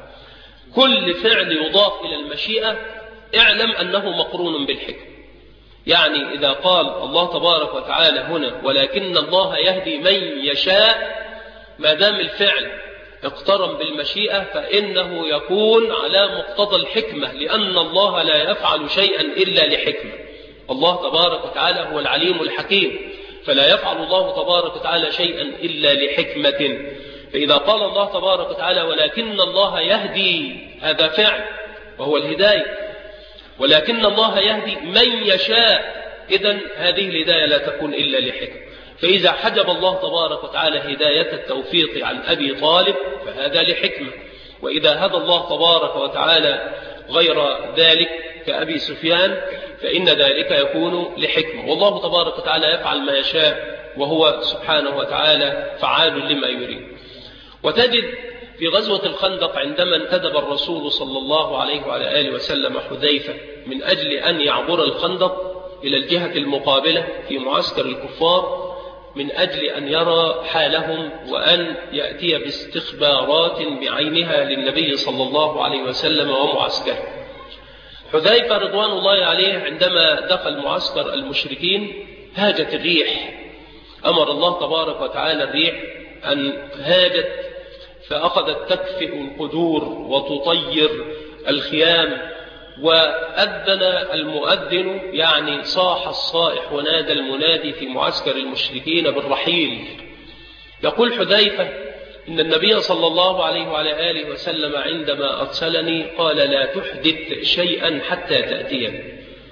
كل فعل يضاف إلى المشيئة اعلم أنه مقرون بالحكم، يعني إذا قال الله تبارك وتعالى هنا ولكن الله يهدي من يشاء، ما دام الفعل اقترن بالمشيئة فإنه يكون على مقتضى الحكمة، لأن الله لا يفعل شيئا إلا لحكمة. الله تبارك وتعالى هو العليم الحكيم، فلا يفعل الله تبارك وتعالى شيئا إلا لحكمة. فإذا قال الله تبارك وتعالى ولكن الله يهدي، هذا فعل وهو الهداية، ولكن الله يهدي من يشاء، إذن هذه الهداية لا تكون إلا لحكمة. فإذا حجب الله تبارك وتعالى هداية التوفيق عن أبي طالب فهذا لحكمة، وإذا هدى الله تبارك وتعالى غير ذلك كأبي سفيان فإن ذلك يكون لحكمة. والله تبارك وتعالى يفعل ما يشاء وهو سبحانه وتعالى فعال لما يريد. وتجد في غزوة الخندق عندما انتدب الرسول صلى الله عليه وعلى آله وسلم حذيفة من أجل أن يعبر الخندق إلى الجهة المقابلة في معسكر الكفار من أجل أن يرى حالهم وأن يأتي باستخبارات بعينها للنبي صلى الله عليه وسلم ومعسكره. حذيفة رضوان الله عليه عندما دخل معسكر المشركين هاجت الريح، أمر الله تبارك وتعالى الريح أن هاجت فأخذت تكفئ القدور وتطير الخيام، وأذن المؤذن يعني صاح الصائح ونادى المنادي في معسكر المشركين بالرحيل. يقول حذيفة إن النبي صلى الله عليه وعلى آله وسلم عندما أرسلني قال لا تحدث شيئا حتى تأتيني.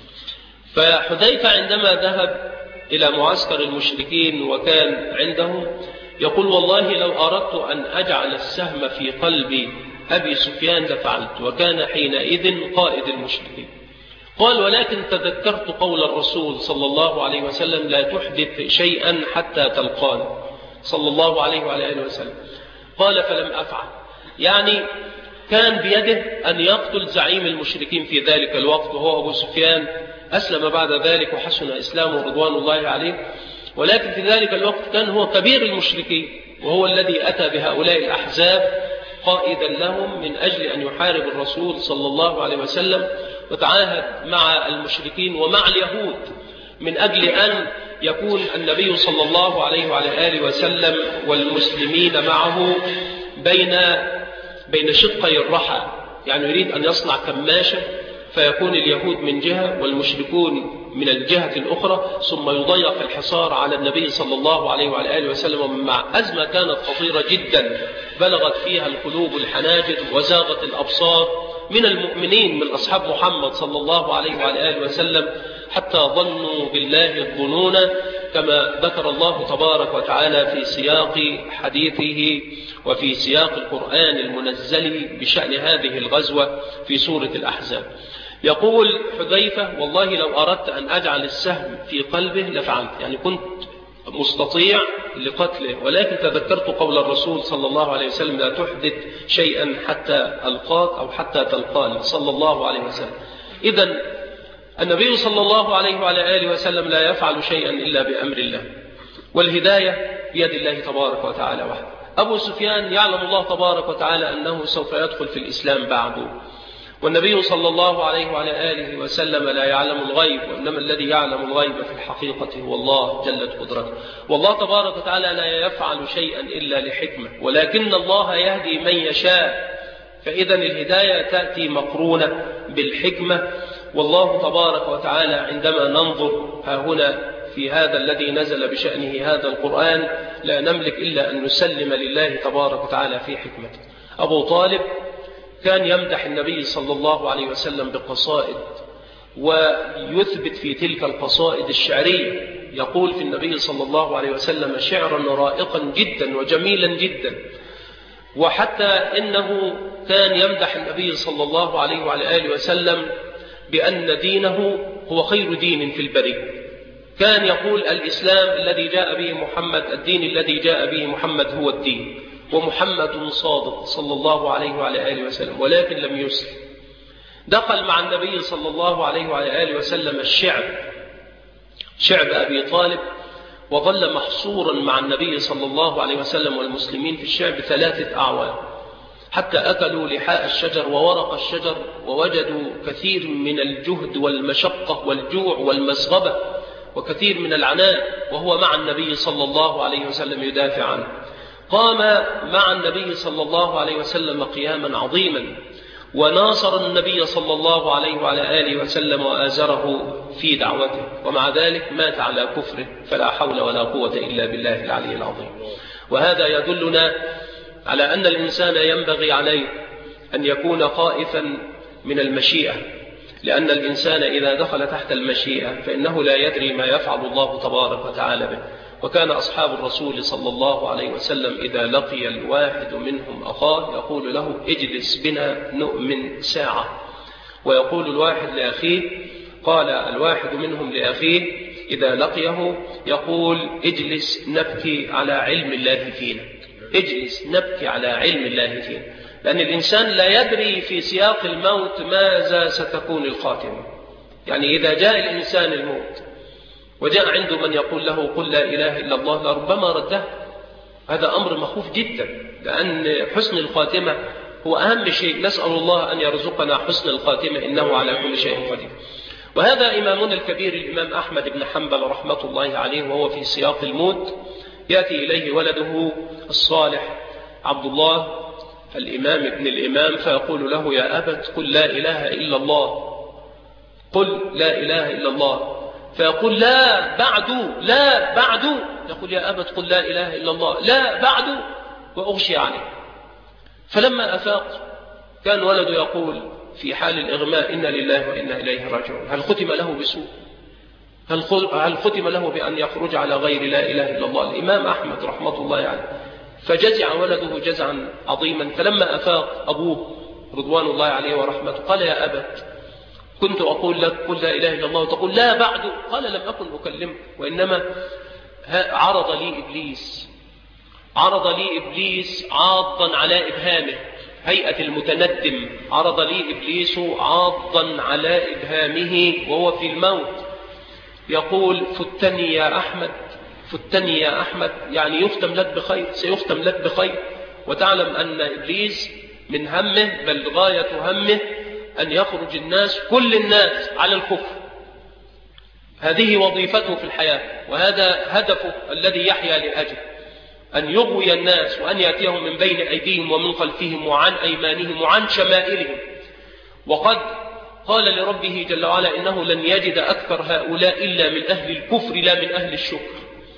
فحذيفة عندما ذهب إلى معسكر المشركين وكان عندهم يقول والله لو أردت أن أجعل السهم في قلب أبي سفيان لفعلت، وكان حينئذ قائد المشركين. قال ولكن تذكرت قول الرسول صلى الله عليه وسلم لا تحدث شيئا حتى تلقاني صلى الله عليه وعلى آله وسلم. قال فلم أفعل. يعني كان بيده أن يقتل زعيم المشركين في ذلك الوقت وهو أبو سفيان، أسلم بعد ذلك وحسن إسلامه رضوان الله عليه، ولكن في ذلك الوقت كان هو كبير المشركين وهو الذي أتى بهؤلاء الأحزاب قائدا لهم من أجل أن يحارب الرسول صلى الله عليه وسلم، وتعاهد مع المشركين ومع اليهود من أجل أن يكون النبي صلى الله عليه وعلى آله وسلم والمسلمين معه بين بين شقي الرحى، يعني يريد أن يصنع كماشة فيكون اليهود من جهة والمشركون من الجهة الأخرى، ثم يضيق الحصار على النبي صلى الله عليه وعلى آله وسلم مع أزمة كانت خطيرة جدا بلغت فيها القلوب الحناجر وزاغت الأبصار من المؤمنين من أصحاب محمد صلى الله عليه وعلى آله وسلم، حتى ظنوا بالله الظنون كما ذكر الله تبارك وتعالى في سياق حديثه وفي سياق القرآن المنزل بشأن هذه الغزوة في سورة الأحزاب. يقول حذيفة والله لو أردت أن أجعل السهم في قلبه لفعلت، يعني كنت مستطيع لقتله، ولكن تذكرت قول الرسول صلى الله عليه وسلم لا تحدث شيئا حتى ألقاك أو حتى تلقاني صلى الله عليه وسلم. إذن النبي صلى الله عليه وعلى آله وسلم لا يفعل شيئا إلا بأمر الله، والهداية بيد الله تبارك وتعالى وحده. أبو سفيان يعلم الله تبارك وتعالى أنه سوف يدخل في الإسلام بعده، والنبي صلى الله عليه وعلى آله وسلم لا يعلم الغيب، وإنما الذي يعلم الغيب في الحقيقة هو الله جلت قدرته. والله تبارك وتعالى لا يفعل شيئا إلا لحكمة، ولكن الله يهدي من يشاء، فإذا الهداية تأتي مقرونة بالحكمة. والله تبارك وتعالى عندما ننظر ها هنا في هذا الذي نزل بشأنه هذا القرآن لا نملك إلا أن نسلم لله تبارك وتعالى في حكمته. أبو طالب كان يمدح النبي صلى الله عليه وسلم بقصائد ويثبت في تلك القصائد الشعرية، يقول في النبي صلى الله عليه وسلم شعرا رائقا جدا وجميلا جدا، وحتى إنه كان يمدح النبي صلى الله عليه وعلى آله وسلم بأن دينه هو خير دين في البرية. كان يقول الإسلام الذي جاء به محمد، الدين الذي جاء به محمد هو الدين، ومحمد صادق صلى الله عليه وعلى آله وسلم، ولكن لم يسلم. دخل مع النبي صلى الله عليه وعلى آله وسلم الشعب، شعب أبي طالب، وظل محصورا مع النبي صلى الله عليه وسلم والمسلمين في الشعب ثلاثة أعوام، حتى أكلوا لحاء الشجر وورق الشجر، ووجدوا كثير من الجهد والمشقة والجوع والمسغبة وكثير من العناء، وهو مع النبي صلى الله عليه وسلم يدافع عنه. قام مع النبي صلى الله عليه وسلم قياما عظيما، وناصر النبي صلى الله عليه وعلى آله وسلم وآزره في دعوته، ومع ذلك مات على كفره، فلا حول ولا قوة إلا بالله العلي العظيم. وهذا يدلنا على أن الإنسان ينبغي عليه أن يكون خائفا من المشيئة، لأن الإنسان إذا دخل تحت المشيئة فإنه لا يدري ما يفعل الله تبارك وتعالى به. وكان أصحاب الرسول صلى الله عليه وسلم إذا لقي الواحد منهم أخاه يقول له اجلس بنا نؤمن ساعة، ويقول الواحد لأخيه، قال الواحد منهم لأخيه إذا لقيه يقول اجلس نبكي على علم الله فينا، اجلس نبكي على علم الله فينا، لأن الإنسان لا يدري في سياق الموت ماذا ستكون الخاتمة. يعني إذا جاء الإنسان الموت وجاء عنده من يقول له قل لا إله إلا الله لربما رده، هذا أمر مخوف جدا، لأن حسن الخاتمة هو أهم شيء. نسأل الله أن يرزقنا حسن الخاتمة إنه على كل شيء قدير. وهذا إمامنا الكبير الإمام أحمد بن حنبل رحمة الله عليه، وهو في سياق الموت يأتي إليه ولده الصالح عبد الله الإمام ابن الإمام فيقول له يا أبت قل لا إله إلا الله، قل لا إله إلا الله، فيقول لا بعد لا بعد، يقول يا أبت قل لا إله إلا الله لا بعد، وأغشي عليه. فلما أفاق كان ولده يقول في حال الإغماء: إنا لله وإنا إليه راجعون. هل ختم له بسوء؟ هل ختم له بأن يخرج على غير لا إله إلا الله؟ الإمام أحمد رحمة الله عليه فجزع ولده جزعا عظيما. فلما أفاق أبوه رضوان الله عليه ورحمته قال: يا أبت، كنت أقول لك قل لا إله إلا الله وتقول لا بعد. قال: لم أكن أكلمك، وإنما عرض لي إبليس عرض لي إبليس عاضا على إبهامه، هيئة المتندم. عرض لي إبليس عاضا على إبهامه وهو في الموت يقول: فتني يا أحمد، فتني يا أحمد، يعني يختم لك بخير، سيختم لك بخير. وتعلم أن إبليس من همه، بل غاية همه، أن يخرج الناس كل الناس على الكفر. هذه وظيفته في الحياة، وهذا هدفه الذي يحيا لأجله، أن يغوي الناس وأن يأتيهم من بين أيديهم ومن خلفهم وعن أيمانهم وعن شمائلهم. وقد قال لربه جل وعلا: إنه لن يجد أكثر هؤلاء إلا من أهل الكفر لا من أهل الشكر.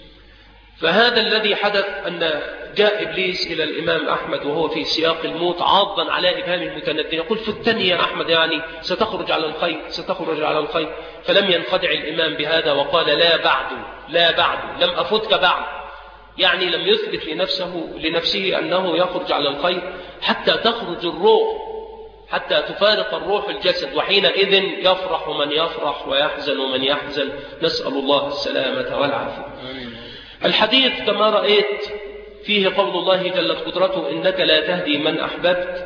فهذا الذي حدث أن جاء إبليس إلى الإمام أحمد وهو في سياق الموت عاضا على إبهام المتندم، يقول: فتني يا أحمد، يعني ستخرج على الخير، ستخرج على الخير. فلم ينخدع الإمام بهذا وقال: لا بعد، لا بعد، لم أفتك بعد، يعني لم يثبت لنفسه, لنفسه أنه يخرج على الخير حتى تخرج الروح، حتى تفارق الروح الجسد، وحينئذ يفرح من يفرح ويحزن من يحزن. نسأل الله السلامة والعافية. الحديث كما رأيت فيه قول الله جلت قدرته: إنك لا تهدي من أحببت،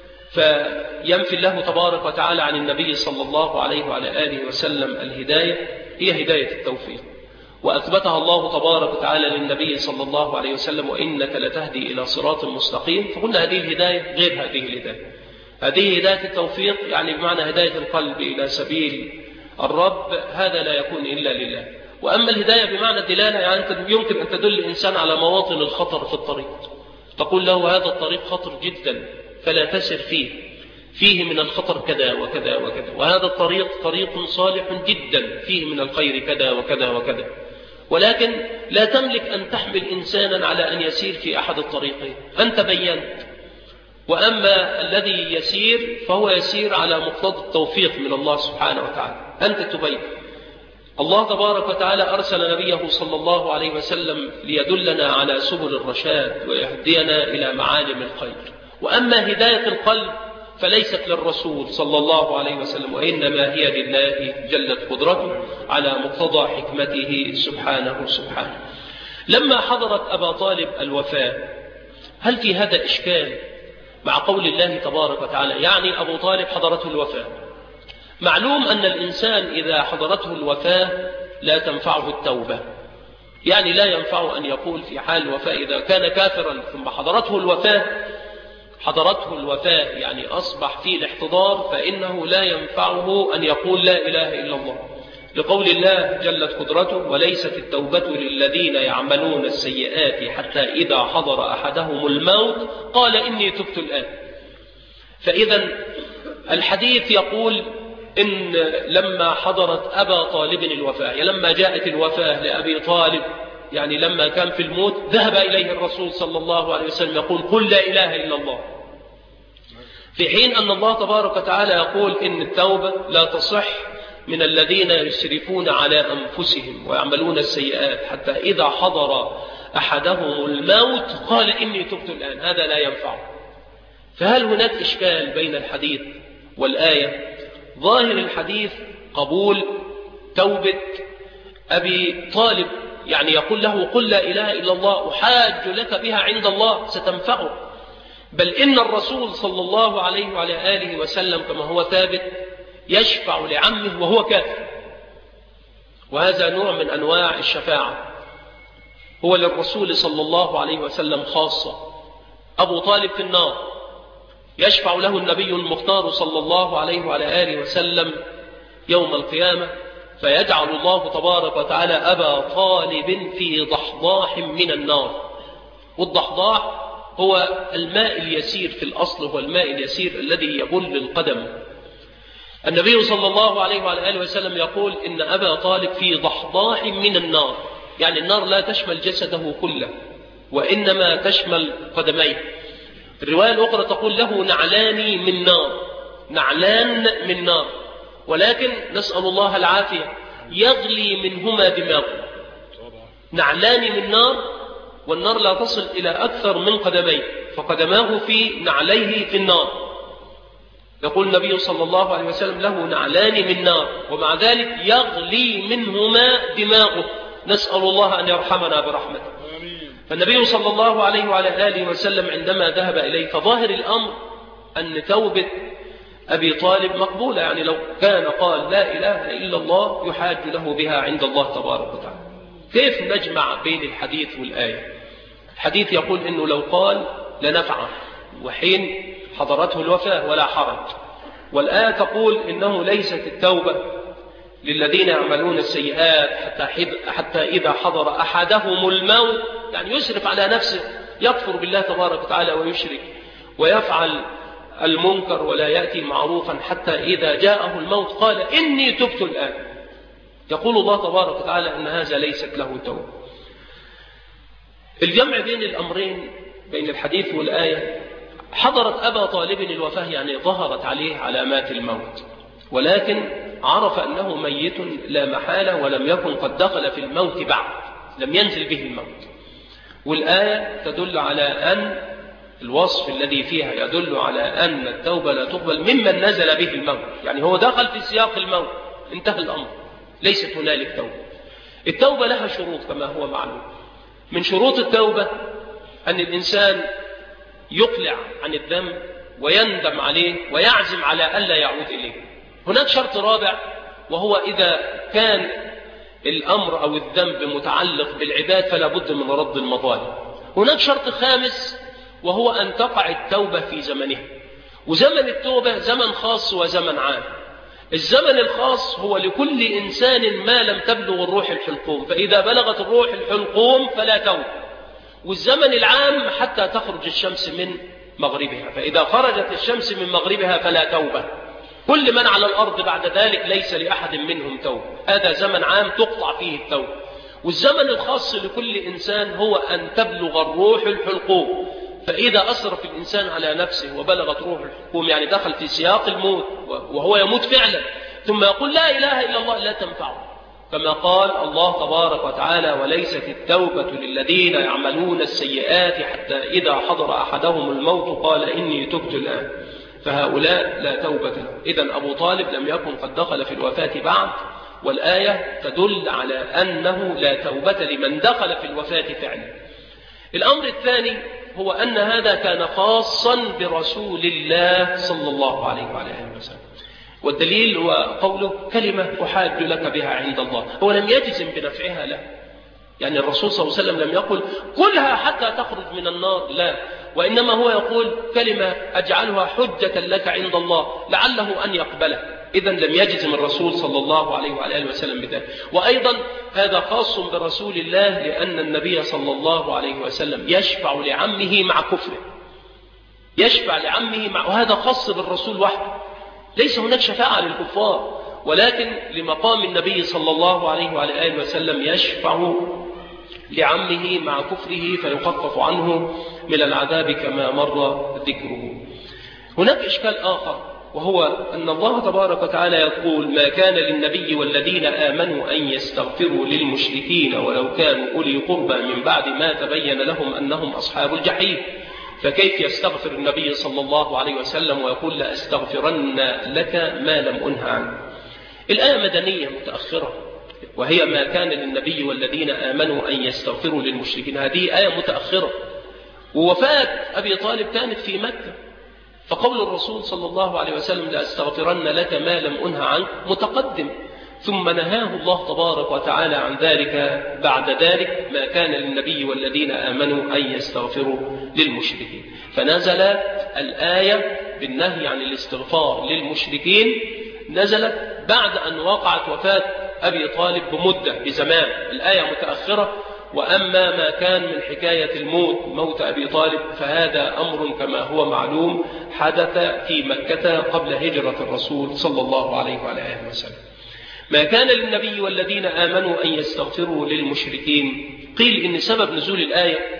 فينفي الله تبارك وتعالى عن النبي صلى الله عليه وعلى آله وسلم الهداية، هي هداية التوفيق، وأثبتها الله تبارك وتعالى للنبي صلى الله عليه وسلم: وإنك لتهدي إلى صراط مستقيم. فقلنا هذه الهداية غير هذه الهداية. هذه هداية التوفيق يعني بمعنى هداية القلب إلى سبيل الرب، هذا لا يكون إلا لله. وأما الهداية بمعنى الدلالة، يعني يمكن أن تدل الإنسان على مواطن الخطر في الطريق، تقول له: هذا الطريق خطر جدا فلا تسر فيه، فيه من الخطر كذا وكذا وكذا، وهذا الطريق طريق صالح جدا فيه من الخير كذا وكذا وكذا. ولكن لا تملك أن تحمل إنسانا على أن يسير في أحد الطريقين، أنت بينت. وأما الذي يسير فهو يسير على مقتضى التوفيق من الله سبحانه وتعالى، أنت تبين. الله تبارك وتعالى أرسل نبيه صلى الله عليه وسلم ليدلنا على سبل الرشاد ويهدينا إلى معالم الخير. وأما هداية القلب فليست للرسول صلى الله عليه وسلم، وإنما هي لله جلت قدرته على مقتضى حكمته سبحانه سبحانه. لما حضرت أبا طالب الوفاة، هل في هذا إشكال مع قول الله تبارك وتعالى؟ يعني أبو طالب حضرته الوفاة. معلوم أن الإنسان إذا حضرته الوفاة لا تنفعه التوبة، يعني لا ينفع أن يقول في حال الوفاة إذا كان كافرا ثم حضرته الوفاة حضرته الوفاة يعني أصبح في الاحتضار، فإنه لا ينفعه أن يقول لا إله إلا الله، لقول الله جلت قدرته: وليست التوبة للذين يعملون السيئات حتى إذا حضر أحدهم الموت قال إني تبت الآن. فإذا الحديث يقول إن لما حضرت أبا طالب الوفاة، يعني لما جاءت الوفاة لأبي طالب، يعني لما كان في الموت، ذهب إليه الرسول صلى الله عليه وسلم يقول: قل لا إله إلا الله، في حين أن الله تبارك وتعالى يقول إن التوبة لا تصح من الذين يسرفون على أنفسهم ويعملون السيئات حتى إذا حضر أحدهم الموت قال إني تبت الآن. هذا لا ينفع. فهل هناك إشكال بين الحديث والآية؟ ظاهر الحديث قبول توبة أبي طالب، يعني يقول له: قل لا إله إلا الله أحاج لك بها عند الله، ستنفعه. بل إن الرسول صلى الله عليه وعلى آله وسلم كما هو ثابت يشفع لعمه وهو كافر، وهذا نوع من أنواع الشفاعة، هو للرسول صلى الله عليه وسلم خاصة. أبو طالب في النار، يشفع له النبي المختار صلى الله عليه وعلى آله وسلم يوم القيامة، فيجعل الله تبارك وتعالى أبا طالب في ضحضاح من النار. والضحضاح هو الماء اليسير، في الأصل هو الماء اليسير الذي يبل القدم. النبي صلى الله عليه وعلى آله وسلم يقول إن أبا طالب في ضحضاح من النار، يعني النار لا تشمل جسده كله، وإنما تشمل قدميه. الرواية الأخرى تقول له نعلان من نار، نعلان من نار، ولكن نسأل الله العافية يغلي منهما دماغه. نعلان من نار، والنار لا تصل إلى أكثر من قدميه، فقدماه في نعليه في النار. يقول النبي صلى الله عليه وسلم له نعلان من نار، ومع ذلك يغلي منهما دماغه. نسأل الله أن يرحمنا برحمته. فالنبي صلى الله عليه وعلى آله وسلم عندما ذهب إليه، فظاهر الأمر أن توبة أبي طالب مقبولة، يعني لو كان قال لا إله إلا الله يحاج له بها عند الله تبارك وتعالى. كيف نجمع بين الحديث والآية؟ الحديث يقول إنه لو قال لنفعه وحين حضرته الوفاة ولا حرج، والآية تقول إنه ليست التوبة للذين يعملون السيئات حتى, حتى إذا حضر أحدهم الموت، يعني يسرف على نفسه، يكفر بالله تبارك وتعالى ويشرك ويفعل المنكر ولا يأتي معروفا حتى إذا جاءه الموت قال إني تبت الآن. يقول الله تبارك وتعالى أن هذا ليست له توبة. الجمع بين الأمرين بين الحديث والآية، حضرت أبا طالب الوفاة، يعني ظهرت عليه علامات الموت، ولكن عرف أنه ميت لا محالة، ولم يكن قد دخل في الموت بعد، لم ينزل به الموت. والآية تدل على أن الوصف الذي فيها يدل على أن التوبة لا تقبل ممن نزل به الموت، يعني هو دخل في سياق الموت، انتهى الأمر، ليست هنالك توبة. التوبة لها شروط كما هو معلوم. من شروط التوبة أن الإنسان يقلع عن الذنب ويندم عليه ويعزم على ألا يعود إليه. هناك شرط رابع، وهو إذا كان الأمر أو الذنب متعلق بالعباد فلا بد من رد المظالم. هناك شرط خامس، وهو أن تقع التوبة في زمنها. وزمن التوبة زمن خاص وزمن عام. الزمن الخاص هو لكل إنسان ما لم تبلغ الروح الحلقوم، فإذا بلغت الروح الحلقوم فلا توبة. والزمن العام حتى تخرج الشمس من مغربها، فإذا خرجت الشمس من مغربها فلا توبة. كل من على الأرض بعد ذلك ليس لأحد منهم توبة. هذا زمن عام تقطع فيه التوبة. والزمن الخاص لكل إنسان هو أن تبلغ الروح الحلقوم، فإذا أسرف الإنسان على نفسه وبلغت روح الحلقوم، يعني دخل في سياق الموت وهو يموت فعلا، ثم يقول لا إله إلا الله، لا تنفعه، كما قال الله تبارك وتعالى وليست التوبة للذين يعملون السيئات حتى إذا حضر أحدهم الموت قال إني تبت الآن، فهؤلاء لا توبة لهم. إذن أبو طالب لم يكن قد دخل في الوفاة بعد، والآية تدل على أنه لا توبة لمن دخل في الوفاة فعلا. الأمر الثاني هو أن هذا كان خاصا برسول الله صلى الله عليه وعلى آله وسلم، والدليل هو قوله كلمة أحاج لك بها عند الله. هو لم يجزم بنفعها له، يعني الرسول صلى الله عليه وسلم لم يقل قلها حتى تخرج من النار، لا، وإنما هو يقول كلمة أجعلها حجة لك عند الله لعله أن يقبلها. إذن لم يجزم الرسول صلى الله عليه وعلى آله وسلم بذلك. وأيضا هذا خاص برسول الله، لأن النبي صلى الله عليه وسلم يشفع لعمه مع كفره، يشفع لعمه مع، وهذا خاص بالرسول وحده، ليس هناك شفاعة للكفار، ولكن لمقام النبي صلى الله عليه وعلى آله وسلم يشفع لعمه مع كفره فيخفف عنه من العذاب كما مر ذكره. هناك إشكال آخر، وهو أن الله تبارك وتعالى يقول ما كان للنبي والذين آمنوا أن يستغفروا للمشركين ولو كانوا أولي قربى من بعد ما تبين لهم أنهم أصحاب الجحيم. فكيف يستغفر النبي صلى الله عليه وسلم ويقول لأستغفرن لك ما لم أنه عنه؟ الآية مدنية متأخرة، وهي ما كان للنبي والذين آمنوا أن يستغفروا للمشركين، هذه آية متأخرة. ووفاة أبي طالب كانت في مكة، فقول الرسول صلى الله عليه وسلم لأستغفرن لك ما لم أنه عنك متقدم، ثم نهاه الله تبارك وتعالى عن ذلك بعد ذلك ما كان للنبي والذين آمنوا أن يستغفروا للمشركين. فنزلت الآية بالنهي عن الاستغفار للمشركين، نزلت بعد أن وقعت وفاة أبي طالب بمدة بزمان، الآية متأخرة. وأما ما كان من حكاية الموت موت أبي طالب فهذا أمر كما هو معلوم حدث في مكة قبل هجرة الرسول صلى الله عليه وعلى آله وسلم. ما كان للنبي والذين آمنوا أن يستغفروا للمشركين، قيل إن سبب نزول الآية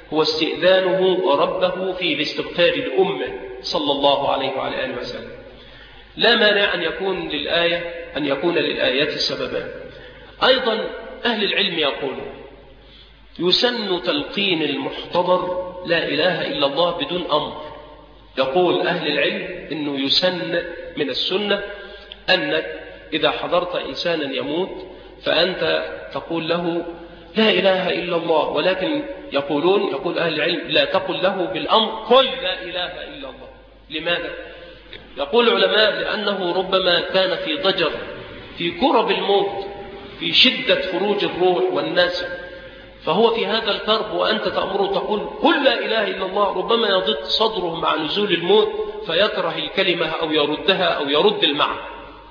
هو استئذانه ربه في الاستغفار لأمه صلى الله عليه وعلى آله وسلم. لا مانع أن يكون للآية أن يكون للآيات سببان. أيضا أهل العلم يقولون يسن تلقين المحتضر لا إله إلا الله بدون أمر. يقول أهل العلم إنه يسن من السنة أنك إذا حضرت إنسانا يموت فأنت تقول له لا إله إلا الله، ولكن يقولون يقول أهل العلم لا تقل له بالأمر قل لا إله إلا الله. لماذا؟ يقول العلماء لأنه ربما كان في ضجر، في كرب الموت، في شدة خروج الروح والناس، فهو في هذا الكرب وأنت تأمره تقول قل لا إله إلا الله، ربما يضيق صدره مع نزول الموت فيكره الكلمة أو يردها أو يرد المعنى،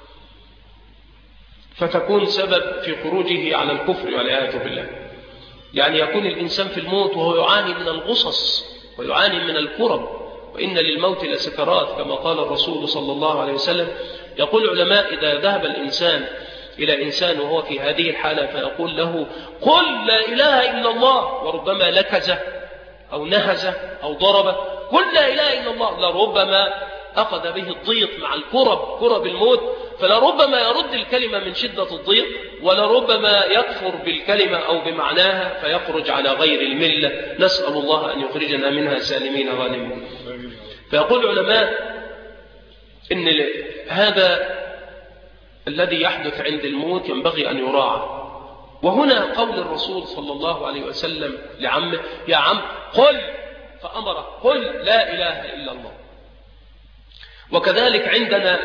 فتكون سبب في خروجه على الكفر والعياذ بالله. يعني يكون الإنسان في الموت وهو يعاني من الغصص ويعاني من الكرب، وإن للموت لسكرات كما قال الرسول صلى الله عليه وسلم. يقول العلماء إذا ذهب الإنسان إلى إنسان وهو في هذه الحالة فيقول له قل لا إله إلا الله، وربما لكزه أو نهزه أو ضربه، قل لا إله إلا الله، لربما أخذ به الضيق مع الكرب كرب الموت، فلربما يرد الكلمة من شدة الضيق، ولربما يكفر بالكلمة أو بمعناها فيخرج على غير الملة. نسأل الله أن يخرجنا منها سالمين غانمين. فيقول العلماء إن هذا الذي يحدث عند الموت ينبغي أن يراعى. وهنا قول الرسول صلى الله عليه وسلم لعمه يا عم قل، فأمره قل لا إله إلا الله. وكذلك عندنا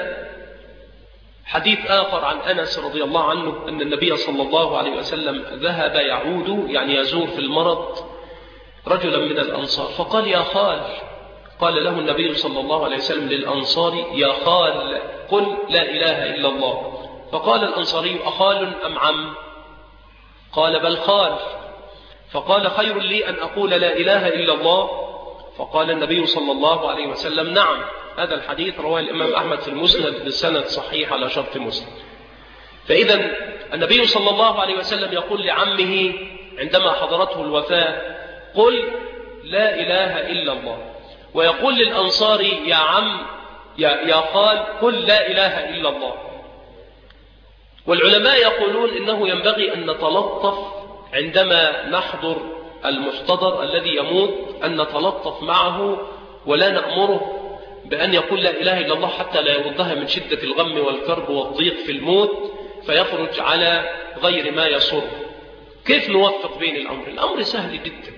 حديث آخر عن أنس رضي الله عنه أن النبي صلى الله عليه وسلم ذهب يعود يعني يزور في المرض رجلا من الأنصار فقال يا خال، قال له النبي صلى الله عليه وسلم للأنصاري يا خال قل لا إله إلا الله. فقال الأنصاري أخال أم عم؟ قال بل خال. فقال خير لي أن أقول لا إله إلا الله؟ فقال النبي صلى الله عليه وسلم نعم. هذا الحديث رواه الإمام أحمد في المسند بسند صحيح على شرط مسلم. فإذا النبي صلى الله عليه وسلم يقول لعمه عندما حضرته الوفاة قل لا إله إلا الله، ويقول للأنصاري يا عم يا, يا خال قل لا إله إلا الله. والعلماء يقولون إنه ينبغي أن نتلطف عندما نحضر المحتضر الذي يموت، أن نتلطف معه ولا نأمره بأن يقول لا إله إلا الله حتى لا يردها من شدة الغم والكرب والضيق في الموت فيخرج على غير ما يسر. كيف نوفق بين الأمر؟ الأمر سهل جدا.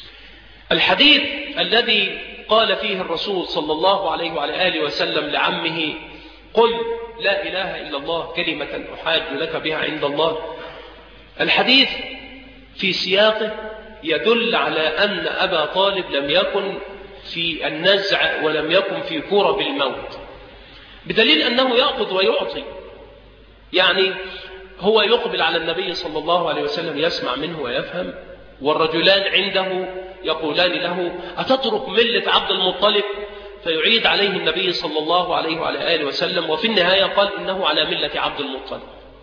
الحديث الذي قال فيه الرسول صلى الله عليه وعلى آله وسلم لعمه قل لا إله إلا الله كلمة أحاج لك بها عند الله، الحديث في سياقه يدل على أن أبا طالب لم يكن في النزع ولم يكن في كرب الموت، بدليل أنه يأخذ ويعطي. يعني هو يقبل على النبي صلى الله عليه وسلم يسمع منه ويفهم، والرجلان عنده يقولان له أتترك ملة عبد المطلب؟ فيعيد عليه النبي صلى الله عليه وعلى آله وسلم، وفي النهاية قال إنه على ملة عبد المطلب.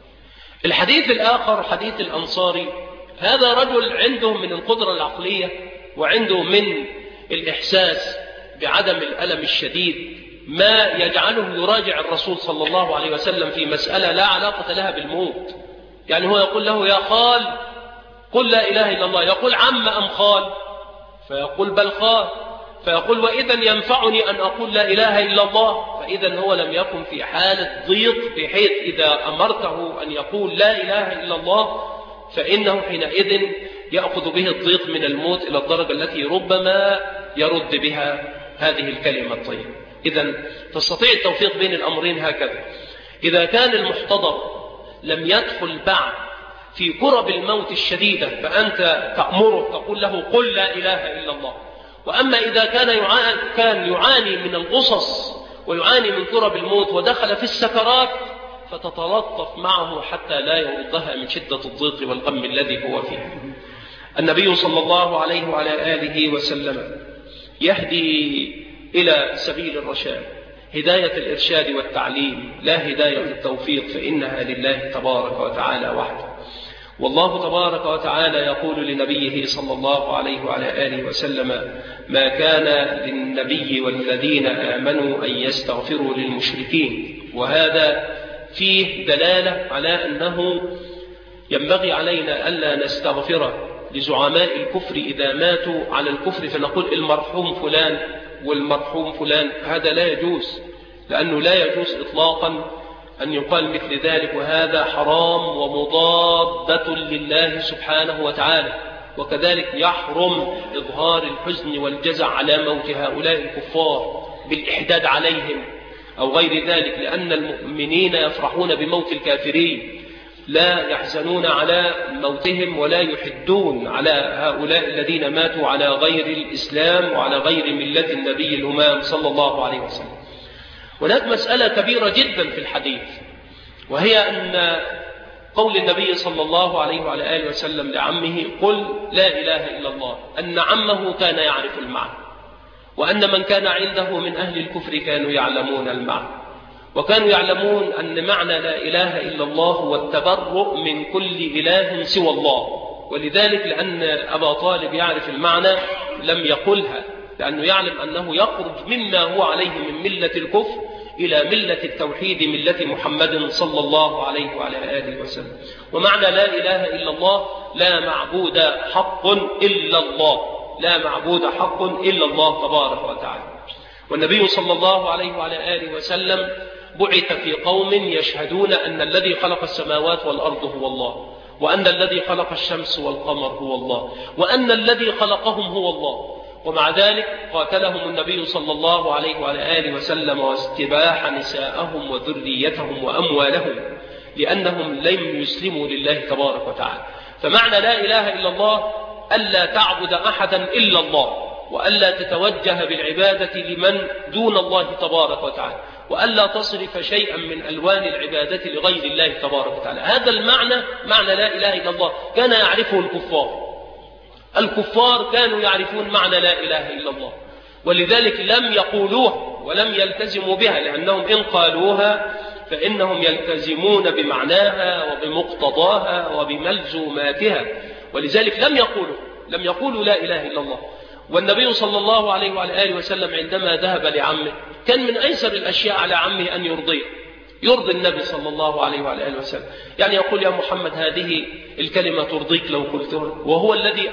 الحديث الآخر حديث الأنصاري، هذا رجل عنده من القدرة العقلية وعنده من الإحساس بعدم الألم الشديد ما يجعله يراجع الرسول صلى الله عليه وسلم في مسألة لا علاقة لها بالموت. يعني هو يقول له يا خال قل لا إله إلا الله، يقول عم أم خال؟ فيقول بل خال. فيقول وإذا ينفعني أن أقول لا إله إلا الله. فإذا هو لم يكن في حالة ضيق بحيث إذا أمرته أن يقول لا إله إلا الله فإنه حينئذ يأخذ به الضيق من الموت إلى الدرجة التي ربما يرد بها هذه الكلمة الطيبة. إذا تستطيع التوفيق بين الأمرين هكذا. إذا كان المحتضر لم يدخل بعد في كرب الموت الشديدة فأنت تأمره تقول له قل لا إله إلا الله. وأما إذا كان يعاني, كان يعاني من الغصص ويعاني من كرب الموت ودخل في السكرات فتتلطف معه حتى لا يردها من شدة الضيق والغم الذي هو فيه. النبي صلى الله عليه وعلى آله وسلم يهدي إلى سبيل الرشاد، هداية الإرشاد والتعليم لا هداية التوفيق، فإنها لله تبارك وتعالى وحده. والله تبارك وتعالى يقول لنبيه صلى الله عليه وعلى آله وسلم: ما كان للنبي والذين آمنوا أن يستغفروا للمشركين. وهذا فيه دلالة على أنه ينبغي علينا ألا نستغفر لزعماء الكفر إذا ماتوا على الكفر فنقول المرحوم فلان والمرحوم فلان، هذا لا يجوز، لأنه لا يجوز إطلاقا أن يقال مثل ذلك، وهذا حرام ومضادة لله سبحانه وتعالى. وكذلك يحرم إظهار الحزن والجزع على موت هؤلاء الكفار بالإحداد عليهم أو غير ذلك، لأن المؤمنين يفرحون بموت الكافرين، لا يحزنون على موتهم ولا يحدون على هؤلاء الذين ماتوا على غير الإسلام وعلى غير ملة النبي الأمام صلى الله عليه وسلم. هناك مسألة كبيرة جدا في الحديث، وهي أن قول النبي صلى الله عليه وعلى آله وسلم لعمه: قل لا إله إلا الله، أن عمه كان يعرف المعنى، وأن من كان عنده من أهل الكفر كانوا يعلمون المعنى، وكانوا يعلمون أن معنى لا إله إلا الله هو التبرؤ من كل إله سوى الله. ولذلك لأن أبا طالب يعرف المعنى لم يقلها، لأنه يعلم أنه يخرج مما هو عليه من ملة الكفر إلى ملة التوحيد، ملة محمد صلى الله عليه وعلى آله وسلم. ومعنى لا إله إلا الله: لا معبود حق إلا الله، لا معبود حق إلا الله تبارك وتعالى. والنبي صلى الله عليه وعلى آله وسلم بعث في قوم يشهدون أن الذي خلق السماوات والأرض هو الله، وأن الذي خلق الشمس والقمر هو الله، وأن الذي خلقهم هو الله. ومع ذلك قاتلهم النبي صلى الله عليه وعلى آله وسلم واستباح نساءهم وذريتهم وأموالهم، لأنهم لم يسلموا لله تبارك وتعالى. فمعنى لا إله إلا الله ألا تعبد أحدا إلا الله، وألا تتوجه بالعبادة لمن دون الله تبارك وتعالى، وألا تصرف شيئا من ألوان العبادة لغير الله تبارك وتعالى. هذا المعنى معنى لا إله إلا الله كان يعرفه الكفار. الكفار كانوا يعرفون معنى لا إله إلا الله، ولذلك لم يقولوها ولم يلتزموا بها، لأنهم إن قالوها فإنهم يلتزمون بمعناها وبمقتضاها وبملزوماتها، ولذلك لم يقولوا لم يقولوا لا إله إلا الله. والنبي صلى الله عليه وعلى آله وسلم عندما ذهب لعمه كان من أيسر الأشياء على عمه أن يرضيه، يرضي النبي صلى الله عليه وعلى آله وسلم، يعني يقول: يا محمد هذه الكلمة ترضيك لو قلتها، وهو الذي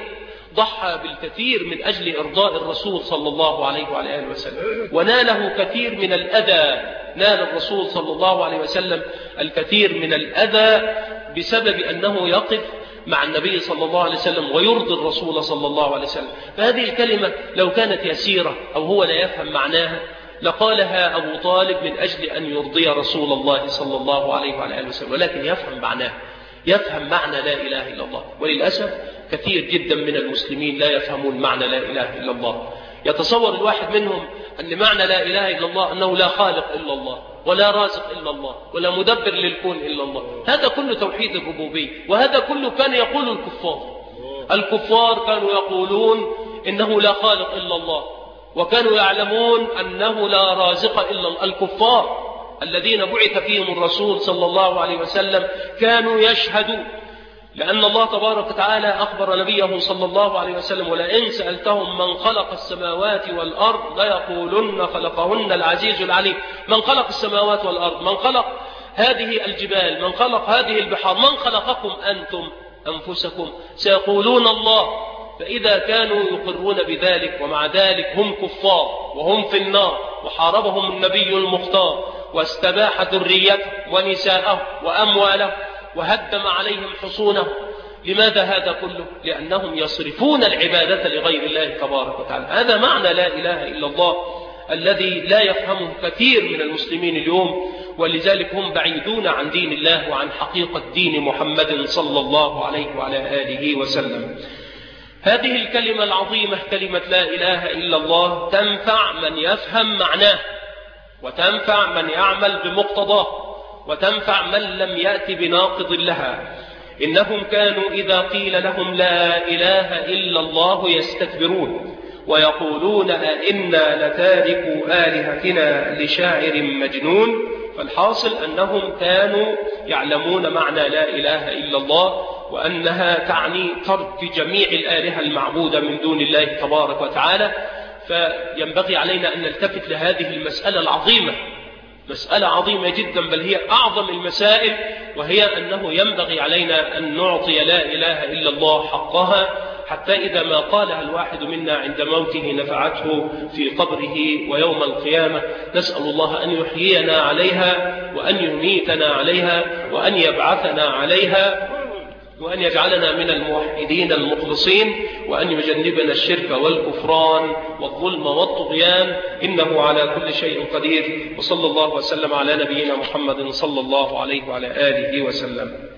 ضحى بالكثير من أجل إرضاء الرسول صلى الله عليه وعلى آله وسلم، وناله كثير من الأذى، نال الرسول صلى الله عليه وسلم الكثير من الأذى بسبب أنه يقف مع النبي صلى الله عليه وسلم ويرضي الرسول صلى الله عليه وسلم. فهذه الكلمة لو كانت يسيرة أو هو لا يفهم معناها لقالها أبو طالب من أجل أن يرضي رسول الله صلى الله عليه وعلى آله وسلم، ولكن يفهم معناها، يفهم معنى لا إله إلا الله. وللأسف كثير جدا من المسلمين لا يفهمون معنى لا إله إلا الله. يتصور الواحد منهم أن معنى لا إله إلا الله أنه لا خالق إلا الله، ولا رازق إلا الله، ولا مدبر للكون إلا الله. هذا كله توحيد الربوبية، وهذا كله كان يقول الكفار. الكفار كانوا يقولون إنه لا خالق إلا الله، وكانوا يعلمون أنه لا رازق إلا الله. الكفار الذين بعث فيهم الرسول صلى الله عليه وسلم كانوا يشهدون، لأن الله تبارك وتعالى أخبر نبيه صلى الله عليه وسلم: ولئن سألتهم من خلق السماوات والأرض ليقولن خلقهن العزيز العليم. من خلق السماوات والأرض، من خلق هذه الجبال، من خلق هذه البحار، من خلقكم أنتم أنفسكم؟ سيقولون الله. فإذا كانوا يقرون بذلك ومع ذلك هم كفار وهم في النار، وحاربهم النبي المختار واستباح ذريته ونساءه وأمواله وهدم عليهم حصونه، لماذا هذا كله؟ لأنهم يصرفون العبادة لغير الله تبارك وتعالى. هذا معنى لا إله إلا الله الذي لا يفهمه كثير من المسلمين اليوم، ولذلك هم بعيدون عن دين الله وعن حقيقة دين محمد صلى الله عليه وعلى آله وسلم. هذه الكلمة العظيمة كلمة لا إله إلا الله تنفع من يفهم معناه، وتنفع من يعمل بمقتضاه، وتنفع من لم يأت بناقض لها. إنهم كانوا إذا قيل لهم لا إله إلا الله يستكبرون ويقولون أئنا لتاركوا آلهتنا لشاعر مجنون. فالحاصل أنهم كانوا يعلمون معنى لا إله إلا الله، وأنها تعني ترك جميع الآلهة المعبودة من دون الله تبارك وتعالى. فينبغي علينا أن نلتفت لهذه المسألة العظيمة، مسألة عظيمة جدا، بل هي أعظم المسائل، وهي أنه ينبغي علينا أن نعطي لا إله إلا الله حقها، حتى إذا ما قالها الواحد منا عند موته نفعته في قبره ويوم القيامة. نسأل الله أن يحيينا عليها وأن يميتنا عليها وأن يبعثنا عليها وأن يجعلنا من الموحدين المخلصين، وأن يجنبنا الشرك والكفران والظلم والطغيان، إنه على كل شيء قدير. وصلى الله وسلم على نبينا محمد صلى الله عليه وعلى آله وسلم.